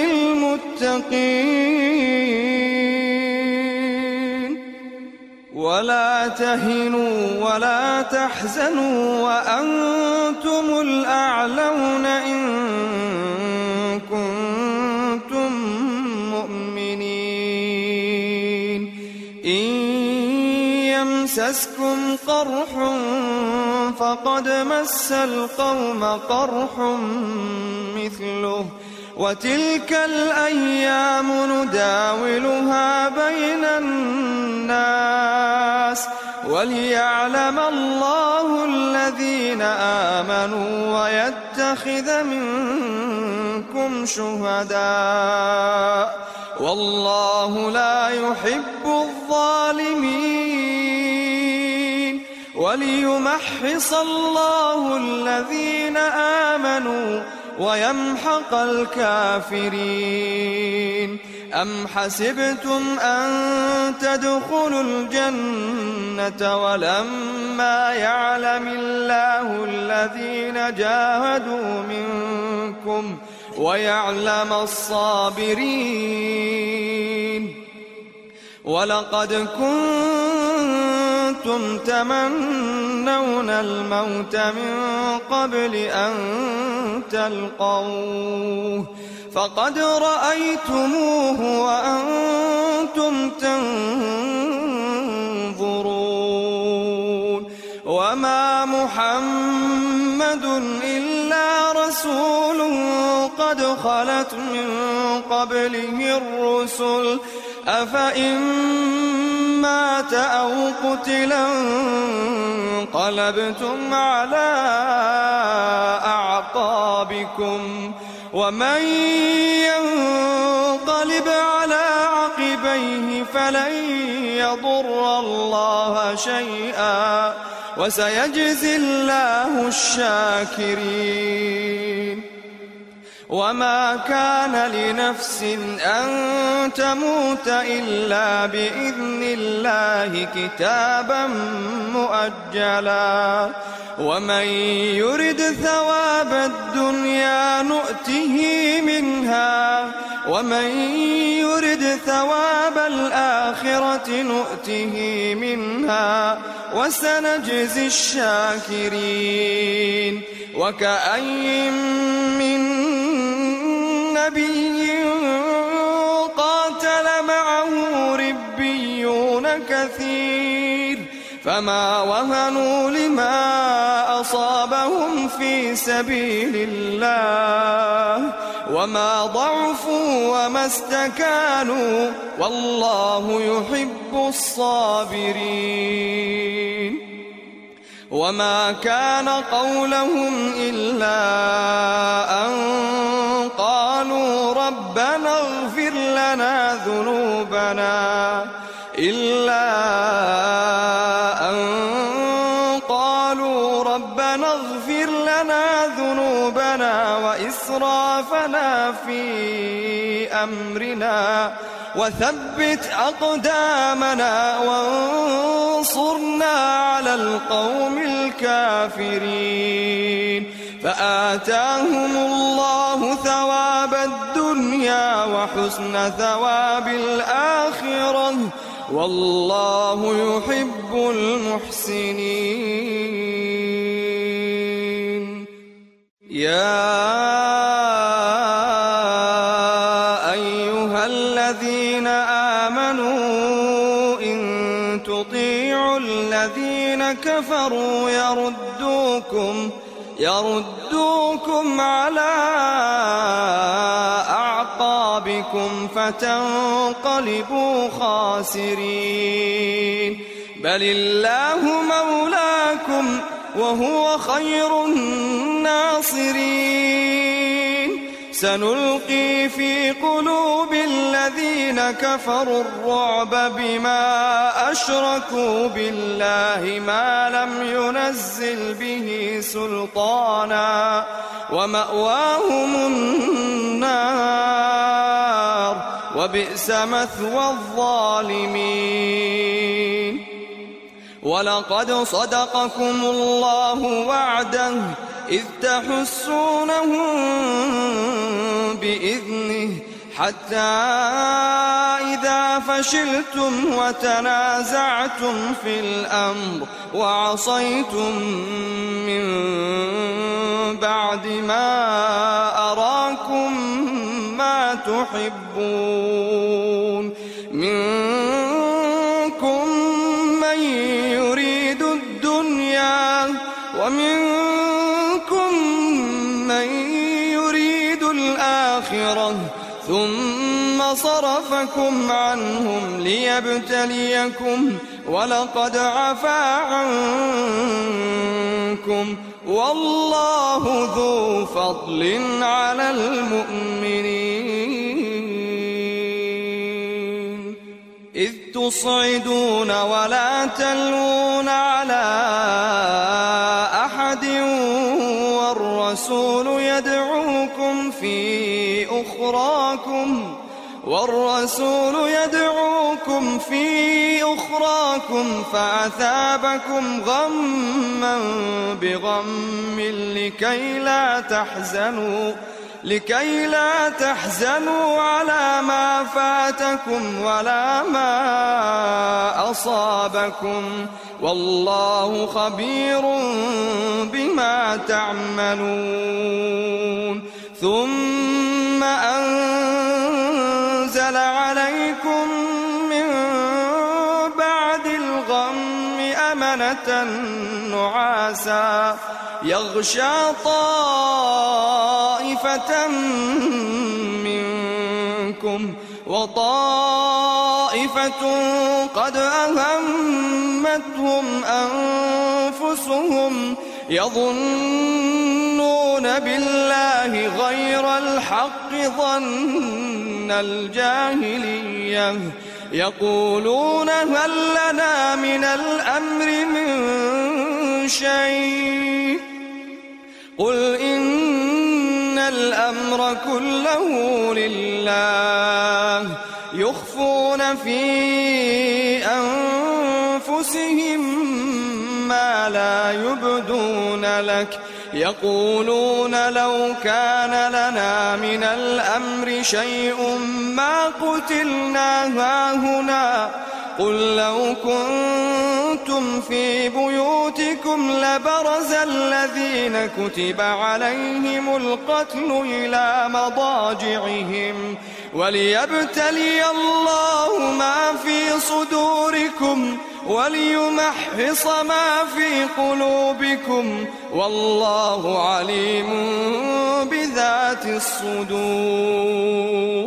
Speaker 2: للمتقين ولا تهنوا ولا تحزنوا وأنتم الأعلون إن كنتم مؤمنين إن يمسسكم قرح فقد مس القوم قرح مثله وتلك الأيام نداولها بين الناس وليعلم الله الذين آمنوا ويتخذ منكم شهداء والله لا يحب الظالمين وليمحص الله الذين آمنوا ويمحق الكافرين أم حسبتم أن تدخلوا الجنة ولما يعلم الله الذين جاهدوا منكم ويعلم الصابرين ولقد كنتم تمنون الموت من قبل أن تلقوه فقد رأيتموه وأنتم تنظرون وما محمد إلا رسول قد خلت من قبله الرسل أفإن مات أو قتلا انقلبتم على أعقابكم ومن ينقلب على عقبيه فلن يضر الله شيئا وسيجزي الله الشاكرين وما كان لنفس أن تموت إلا بإذن الله كتابا مؤجلا ومن يرد ثواب الدنيا نؤته منها ومن يرد ثواب الآخرة نؤته منها وسنجزي الشاكرين. وكأي من نبي قاتل معه ربيون كثير فما وهنوا لما أصابهم في سبيل الله وما ضعفوا وما استكانوا والله يحب الصابرين. وما كان قولهم إلا أن قالوا ربنا اغفر لنا ذنوبنا وإسرافنا في أمرنا وثبت أقدامنا وانصرنا على القوم الكافرين. فآتاهم الله ثواب الدنيا وحسن ثواب الآخرة والله يحب المحسنين. يا أيها الذين آمنوا إن تطيعوا الذين كفروا يردوكم على أعقابكم فتنقلبوا خاسرين. بل الله مولاكم وهو خير الناصرين. سنلقي في قلوب الذين كفروا الرعب بما أشركوا بالله ما لم ينزل به سلطانا ومأواهم النار وبئس مثوى الظالمين. ولقد صدقكم الله وعده إذ تحسونهم بإذنه حتى إذا فشلتم وتنازعتم في الأمر وعصيتم من بعد ما أراكم ما تحبون منكم من يريد الدنيا ومنكم من يريد الآخرة ثم صرفكم عنهم ليبتليكم ولقد عفا عنكم والله ذو فضل على المؤمنين. إذ تصعدون ولا تلوون على أحد والرسول يدعوكم في أخراكم فأثابكم غما بغم لكي لا تحزنوا على ما فاتكم ولا ما أصابكم والله خبير بما تعملون. ثم أنزل عليكم من بعد الغم أمنة نعاسا يغشى طائفة منكم وطائفة قد أهمتهم أنفسهم يظنون بالله غير الحق ظن الجاهلية يقولون هل لنا من الأمر من شيء قل إن الأمر كله لله يخفون في أنفسهم ما لا يبدون لك يقولون لو كان لنا من الأمر شيء ما قتلنا هاهنا قل لو كنتم في بيوتكم لبرز الذين كتب عليهم القتل إلى مضاجعهم وليبتلي الله ما في صدوركم وليمحص ما في قلوبكم والله عليم بذات الصدور.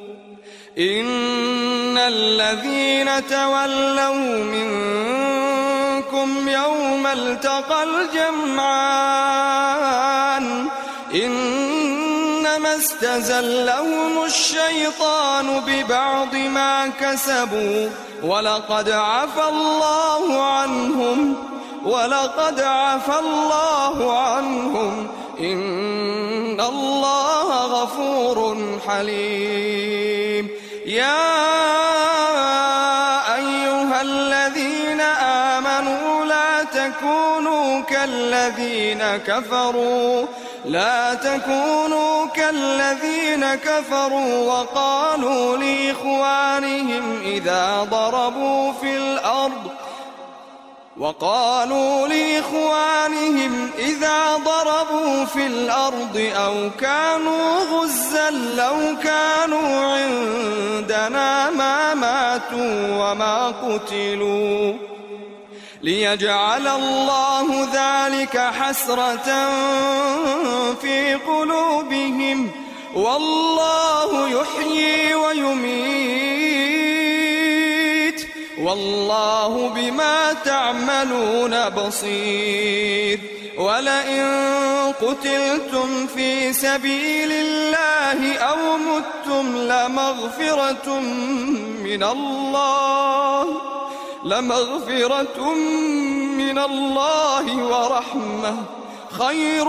Speaker 2: إن الذين تولوا منكم يوم التقى الجمعان إنما استزلهم الشيطان ببعض ما كسبوا ولقد عفى الله عنهم إن الله غفور حليم. يا أيها الذين آمنوا لا تكونوا كالذين كفروا وقالوا لإخوانهم إذا ضربوا في الأرض أو كانوا غزا لو كانوا عندنا ما ماتوا وما قتلوا ليجعل الله ذلك حسرة في قلوبهم والله يحيي ويميت والله بما تعملون بصير. ولئن قتلتم في سبيل الله أو متم لمغفرة من الله ورحمة خير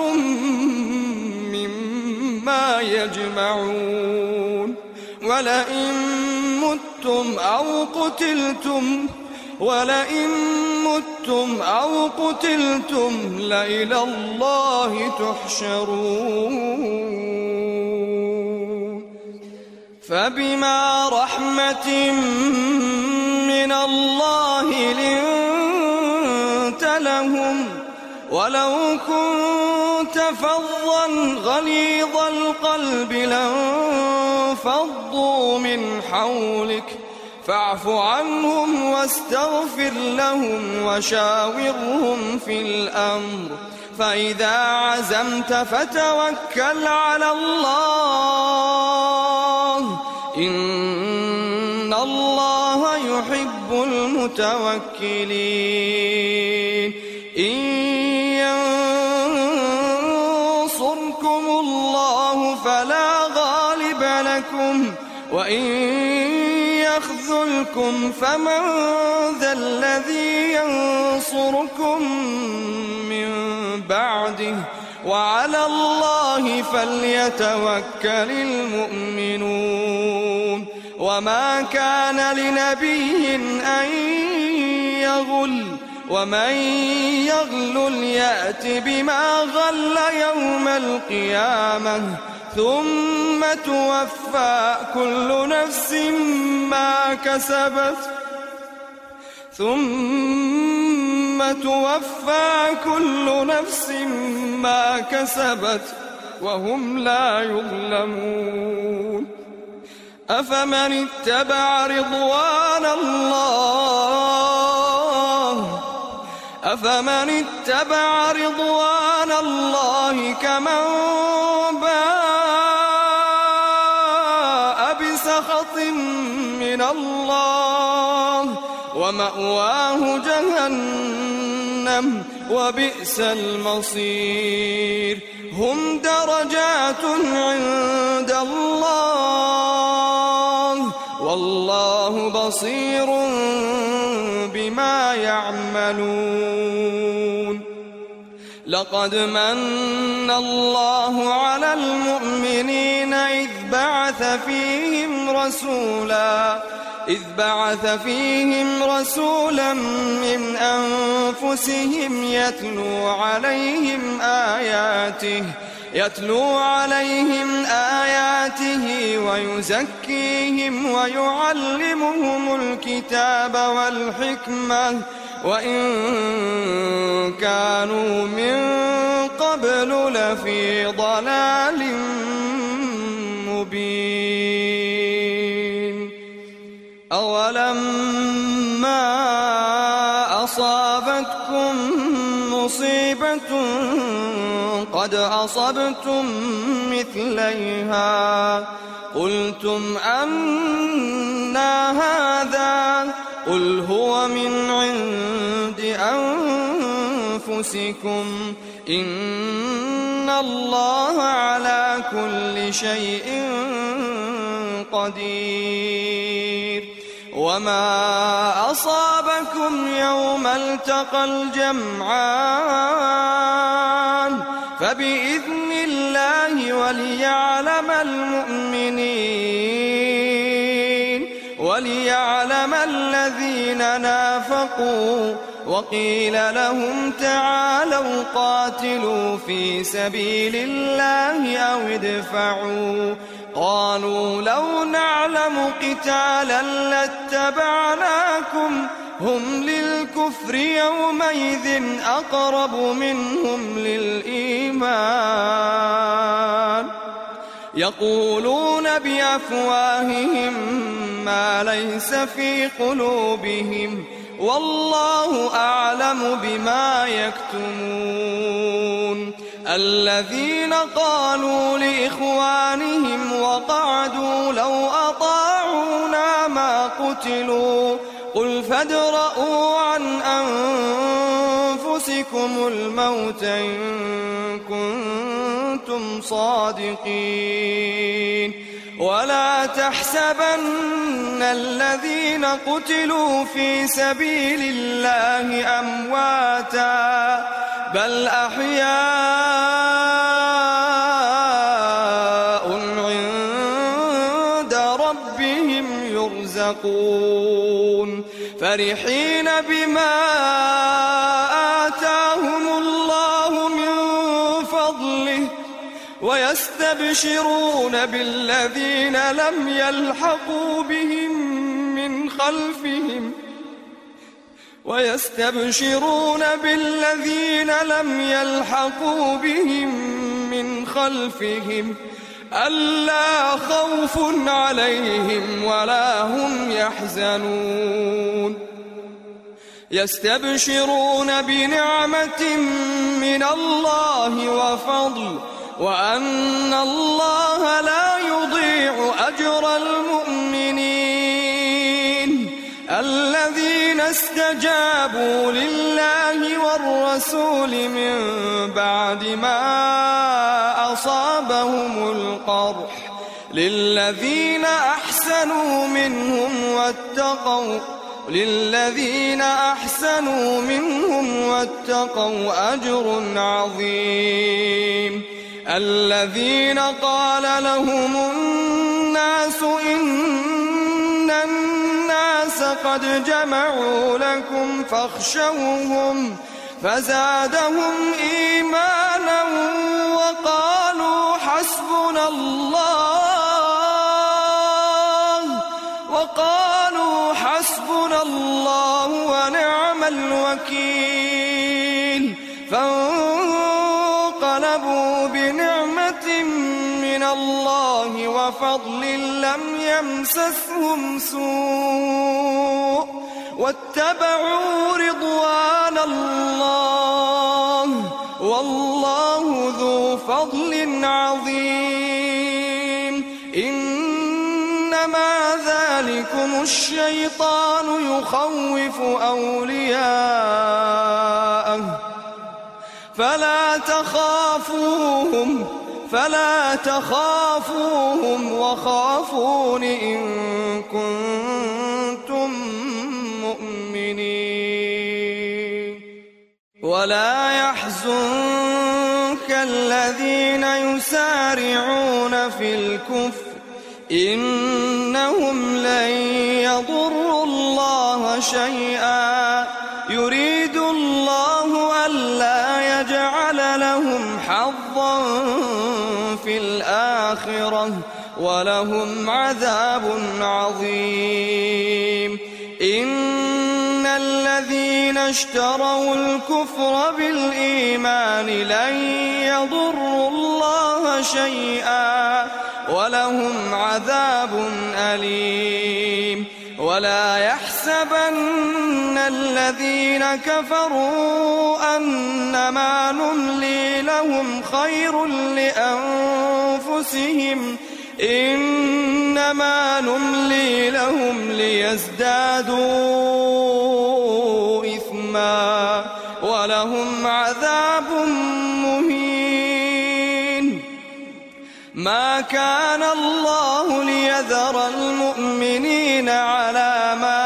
Speaker 2: مما يجمعون. ولئن متم أو قتلتم لإلى الله تحشرون. فبما رحمة من الله لنت لهم ولو كنت فظا غليظ القلب لانفضوا من حولك فاعف عنهم واستغفر لهم وشاورهم في الأمر فإذا عزمت فتوكل على الله إن الله يحب المتوكلين. إن ينصركم الله فلا غالب لكم وإن يخذلكم فمن ذا الذي ينصركم من بعده وعلى الله فليتوكل المؤمنون. وما كان لنبي أن يغل ومن يغلل يأت بما غل يوم القيامة ثم توفى كل نفس ما كسبت وهم لا يظلمون. أفمن اتبع رضوان الله كمن باء بسخط من الله ومأواه جهنم وبئس المصير. هم درجات عند الله والله بصير بما يعملون. لقد من الله على المؤمنين إذ بعث فيهم رسولا من أنفسهم يتلو عليهم آياته يتلو عليهم آياته ويزكيهم ويعلمهم الكتاب والحكمة وإن كانوا من قبل لفي ضلال مبين. أولما أصابتكم مصيبة قد أصبتم مثليها قلتم أنى هذا قل هو من عند أنفسكم إن الله على كل شيء قدير. وما أصابكم يوم التقى الجمعان فبإذن الله وليعلم الذين نافقوا وقيل لهم تعالوا قاتلوا في سبيل الله أو ادفعوا قالوا لو نعلم قتالا لاتبعناكم هم للكفر يومئذ أقرب منهم للإيمان يقولون بأفواههم ما ليس في قلوبهم والله أعلم بما يكتمون. الذين قالوا لإخوانهم وقعدوا لو أطاعونا ما قتلوا قل فادرءوا عن أنفسكم الموت إن كنتم صادقين. ولا تحسبن الذين قتلوا في سبيل الله أمواتا بل أحياء عند ربهم يرزقون فرحين بما آتاهم الله من فضله ويستبشرون بالذين لم يلحقوا بهم من خلفهم ألا خوف عليهم ولا هم يحزنون. يستبشرون بنعمة من الله وفضل وأن الله لا يضيع أجر المؤمنين الذين استجابوا لله والرسول من بعد ما أصابهم القرح للذين أحسنوا منهم واتقوا أجر عظيم. الذين قال لهم الناس إن الناس قد جمعوا لكم فاخشوهم فزادهم إيمانا وقالوا حسبنا الله ونعم الوكيل. فانقلبوا بنعمة من الله وفضل لم يمسسهم سوء واتبعوا رضوان الله والله ذو فضل عظيم. إنما ذلكم الشيطان يخوف أولياءه فلا تخافوهم وخافون إن كنتم مؤمنين. ولا يحزنك الذين يسارعون في الكفر إنهم لن يضروا الله شيئا يريد الله ألا يجعل لهم حظا في الآخرة ولهم عذاب عظيم. إن الذين اشتروا الكفر بالإيمان لن يضروا الله شيئا ولهم عذاب أليم. ولا يحسبن الذين كفروا أنما نملي لهم خير لأنفسهم إنما نملي لهم ليزدادوا إثما ولهم عذاب مهين. ما كان الله ليذر المؤمنين على ما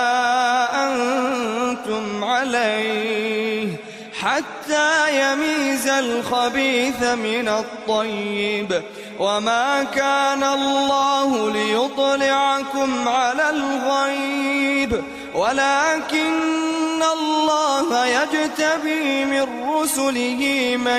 Speaker 2: أنتم عليه حتى يميز الخبيث من الطيب، وما كان الله ليطلعكم على الغيب ولكن الله يجتبي من رسله من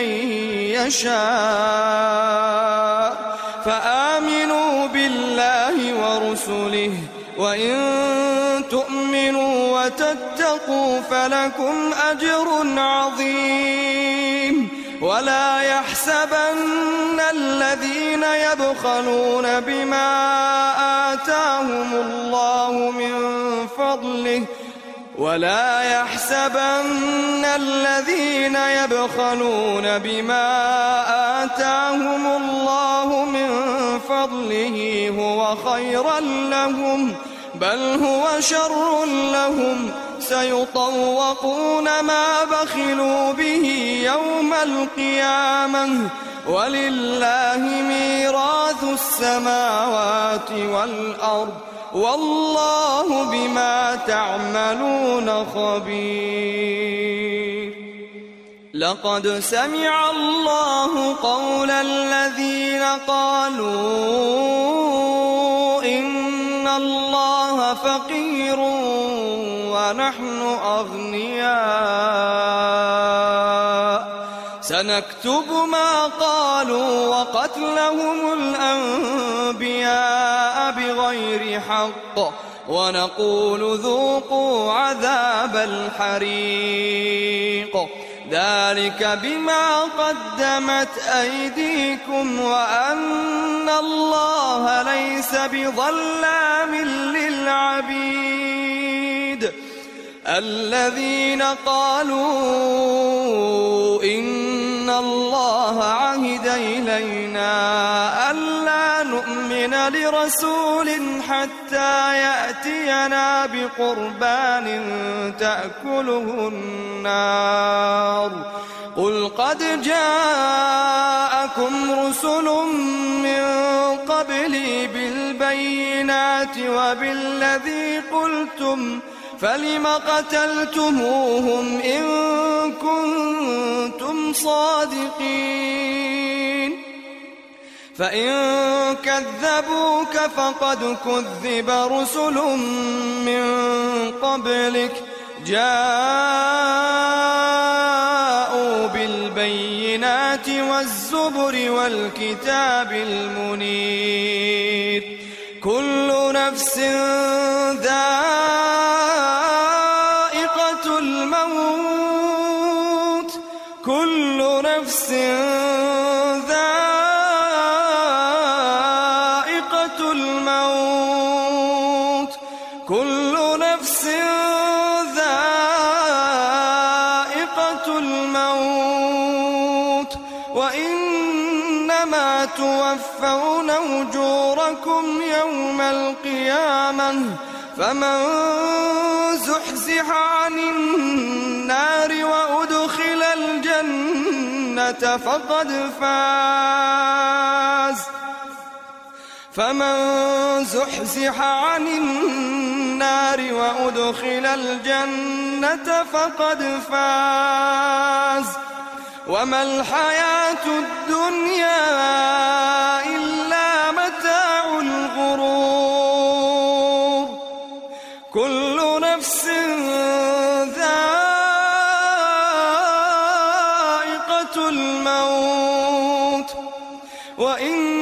Speaker 2: يشاء، فآمنوا بالله ورسله، وإن تؤمنوا وتتقوا فلكم أجر عظيم. ولا يحسبن الذين يبخلون بما آتاهم الله من فضله ولا يحسبن الذين يبخلون بما آتاهم الله من فضله هو خيرا لهم بل هو شر لهم، سيطوقون ما بخلوا به يوم القيامة، ولله ميراث السماوات والأرض والله بما تعملون خبير. لقد سمع الله قول الذين قالوا إن الله فقير ونحن أغنياء، سنكتب ما قالوا وقتلهم الأنبياء بغير حق ونقول ذوقوا عذاب الحريق، ذلك بما قدمت أيديكم وأن الله ليس بظلام للعبيد. الذين قالوا إن الله عهد إلينا ألا نؤمن لرسول حتى يأتينا بقربان تأكله النار، قل قد جاءكم رسل من قبلي بالبينات وبالذي قلتم فلم قتلتموهم إن كنتم صادقين، فإن كذبوك فقد كذب رسل من قبلك جاءوا بالبينات والزبر والكتاب المنير، كل نفس ذائقة الموت، كل نفس ذائقة الموت، كل نفس ذائقة الموت، وإنما توفون أجوركم يوم القيامة، فمن زحزح عن النار وأدخل الجنة فقد فاز، فمن زحزح عن النار وأدخل الجنة فقد فاز، وما الحياة الدنيا إلا متاع الغرور، كل نفس ذائقة الموت، وإن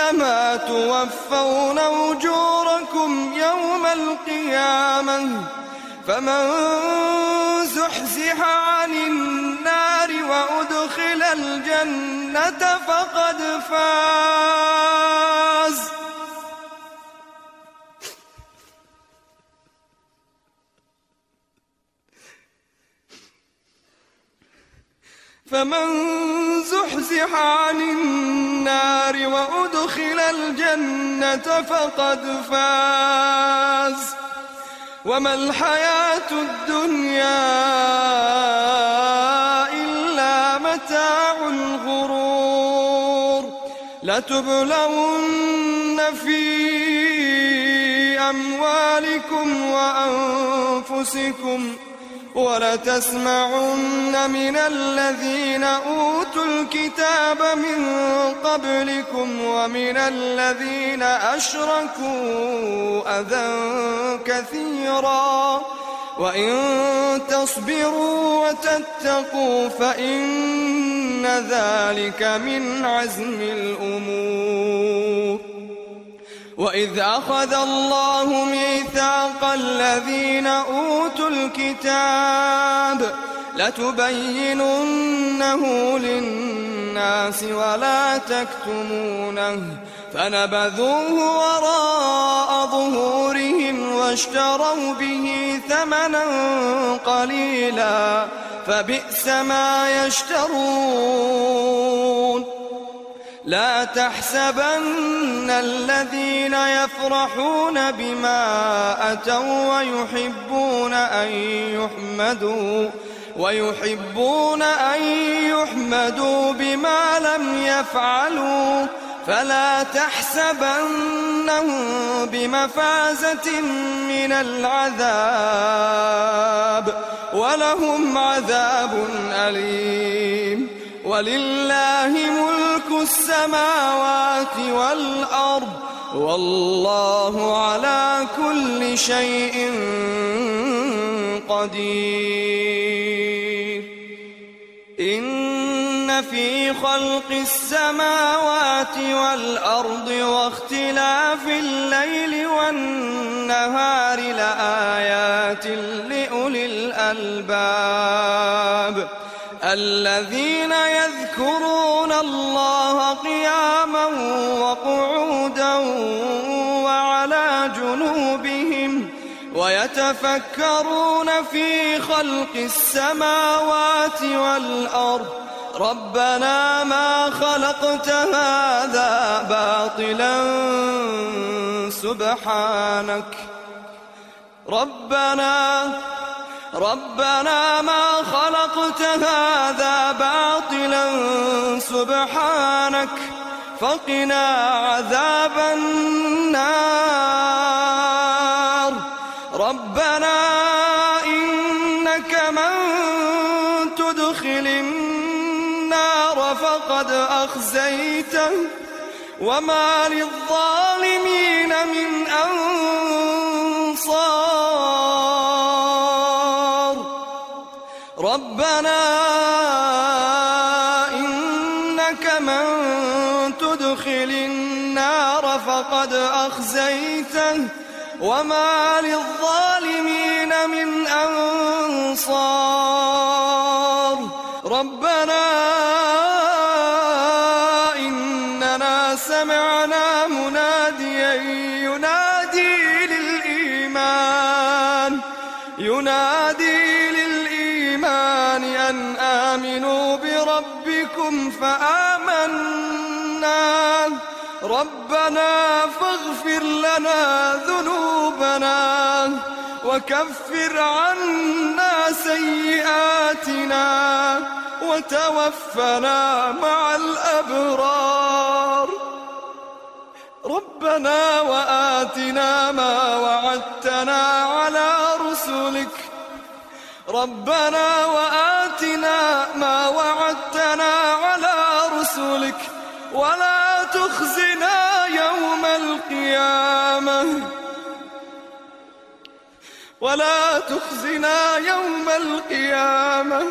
Speaker 2: إنما توفون أجوركم يوم القيامة فمن زحزح عن النار وأدخل الجنة فقد فاز فمن زحزح عن النار وأدخل الجنة فقد فاز وما الحياة الدنيا إلا متاع الغرور لتبلون في أموالكم وأنفسكم ولتسمعن من الذين أوتوا الكتاب من قبلكم ومن الذين أشركوا أذى كثيرا وإن تصبروا وتتقوا فإن ذلك من عزم الأمور وإذ أخذ الله ميثاق الذين أوتوا الكتاب لتبيننه للناس ولا تكتمونه فنبذوه وراء ظهورهم واشتروا به ثمنا قليلا فبئس ما يشترون لا تحسبن الذين يفرحون بما أتوا ويحبون أن يحمدوا بما لم يفعلوا فلا تحسبنهم بمفازة من العذاب ولهم عذاب أليم ولله ملك السماوات والأرض والله على كل شيء قدير إن في خلق السماوات والأرض واختلاف الليل والنهار لآيات لأولي الألباب الذين يذكرون الله قياما وقعودا وعلى جنوبهم ويتفكرون في خلق السماوات والأرض ربنا ما خلقت هذا باطلا سبحانك ربنا ما خلقت هذا باطلا سبحانك فقنا عذاب النار ربنا إنك من تدخل النار فقد أخزيته وما للظالمين من أنصار ربنا إنك من تدخل النار فقد أخزيته وما للظالمين من أنصار ربنا إننا سمعنا مناديا ينادي للإيمان أن آمنوا بربكم فآمنا ربنا فاغفر لنا ذنوبنا وكفر عنا سيئاتنا وتوفنا مع الأبرار ربنا وآتنا ما وعدتنا على رسلك ربنا وآتنا ما وعدتنا على رسلك ولا تخزنا يوم القيامة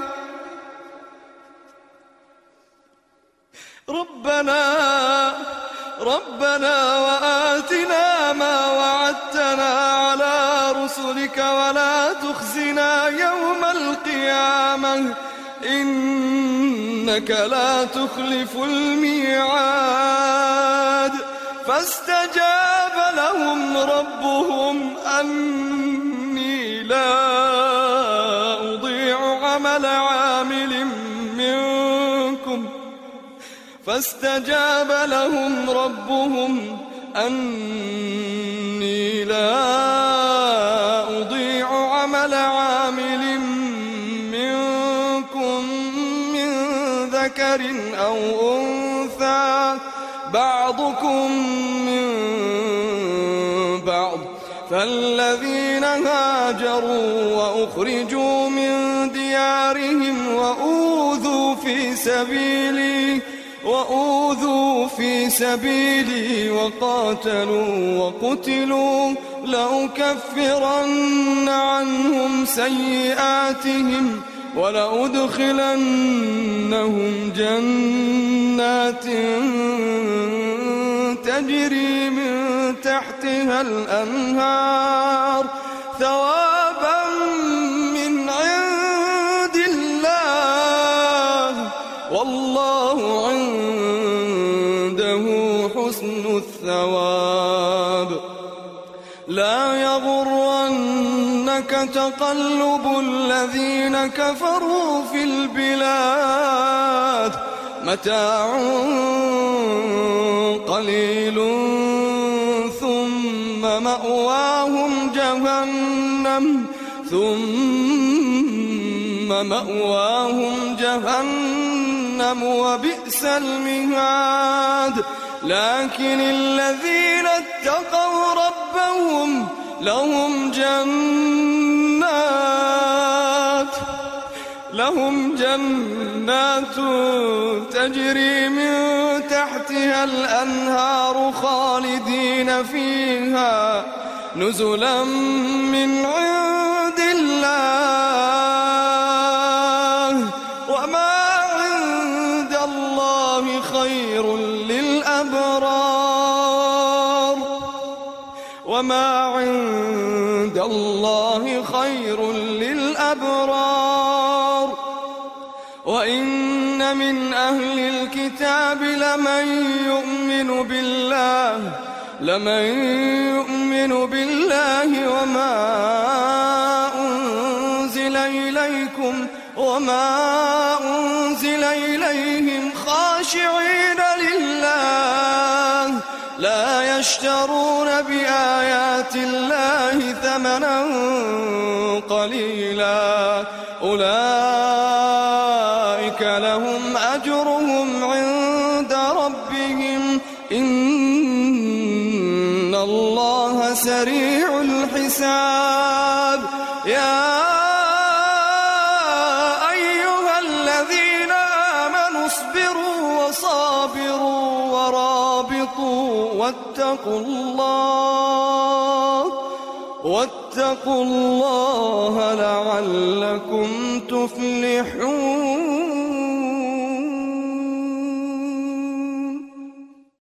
Speaker 2: ربنا وآتنا ما وعدتنا على رسلك ولا تخزنا يوم القيامة إنك لا تخلف الميعاد فاستجاب لهم ربهم أني لا أضيع عمل عامل منكم فاستجاب لهم ربهم أني لا أضيع عمل عامل منكم من ذكر أو أنثى بعضكم من بعض فالذين هاجروا وأخرجوا من ديارهم وأوذوا في سبيلي وقاتلوا وقتلوا لأكفرن عنهم سيئاتهم ولأدخلنهم جنات تجري من تحتها الأنهار ثوابا من عند الله والله عنده حسن الثواب لا يغرنك تقلب الذين كفروا في البلاد متاع قليل ثم مأواهم جهنم وبئس المهاد لكن الذين اتقوا ربهم لهم جنات تجري من تحتها الأنهار خالدين فيها نزلا من عند الله وما عند الله خير للأبرار وإن من أهل الكتاب لمن يؤمن بالله وما أنزل إليهم خاشعين لله لا يشترون بآيات الله ثمنا قليلا أولئك لهم أجرهم عند ربهم إن الله سريع الحساب يا أيها الذين آمنوا اصبروا وصابروا ورابطوا واتقوا الله لعلكم تفلحون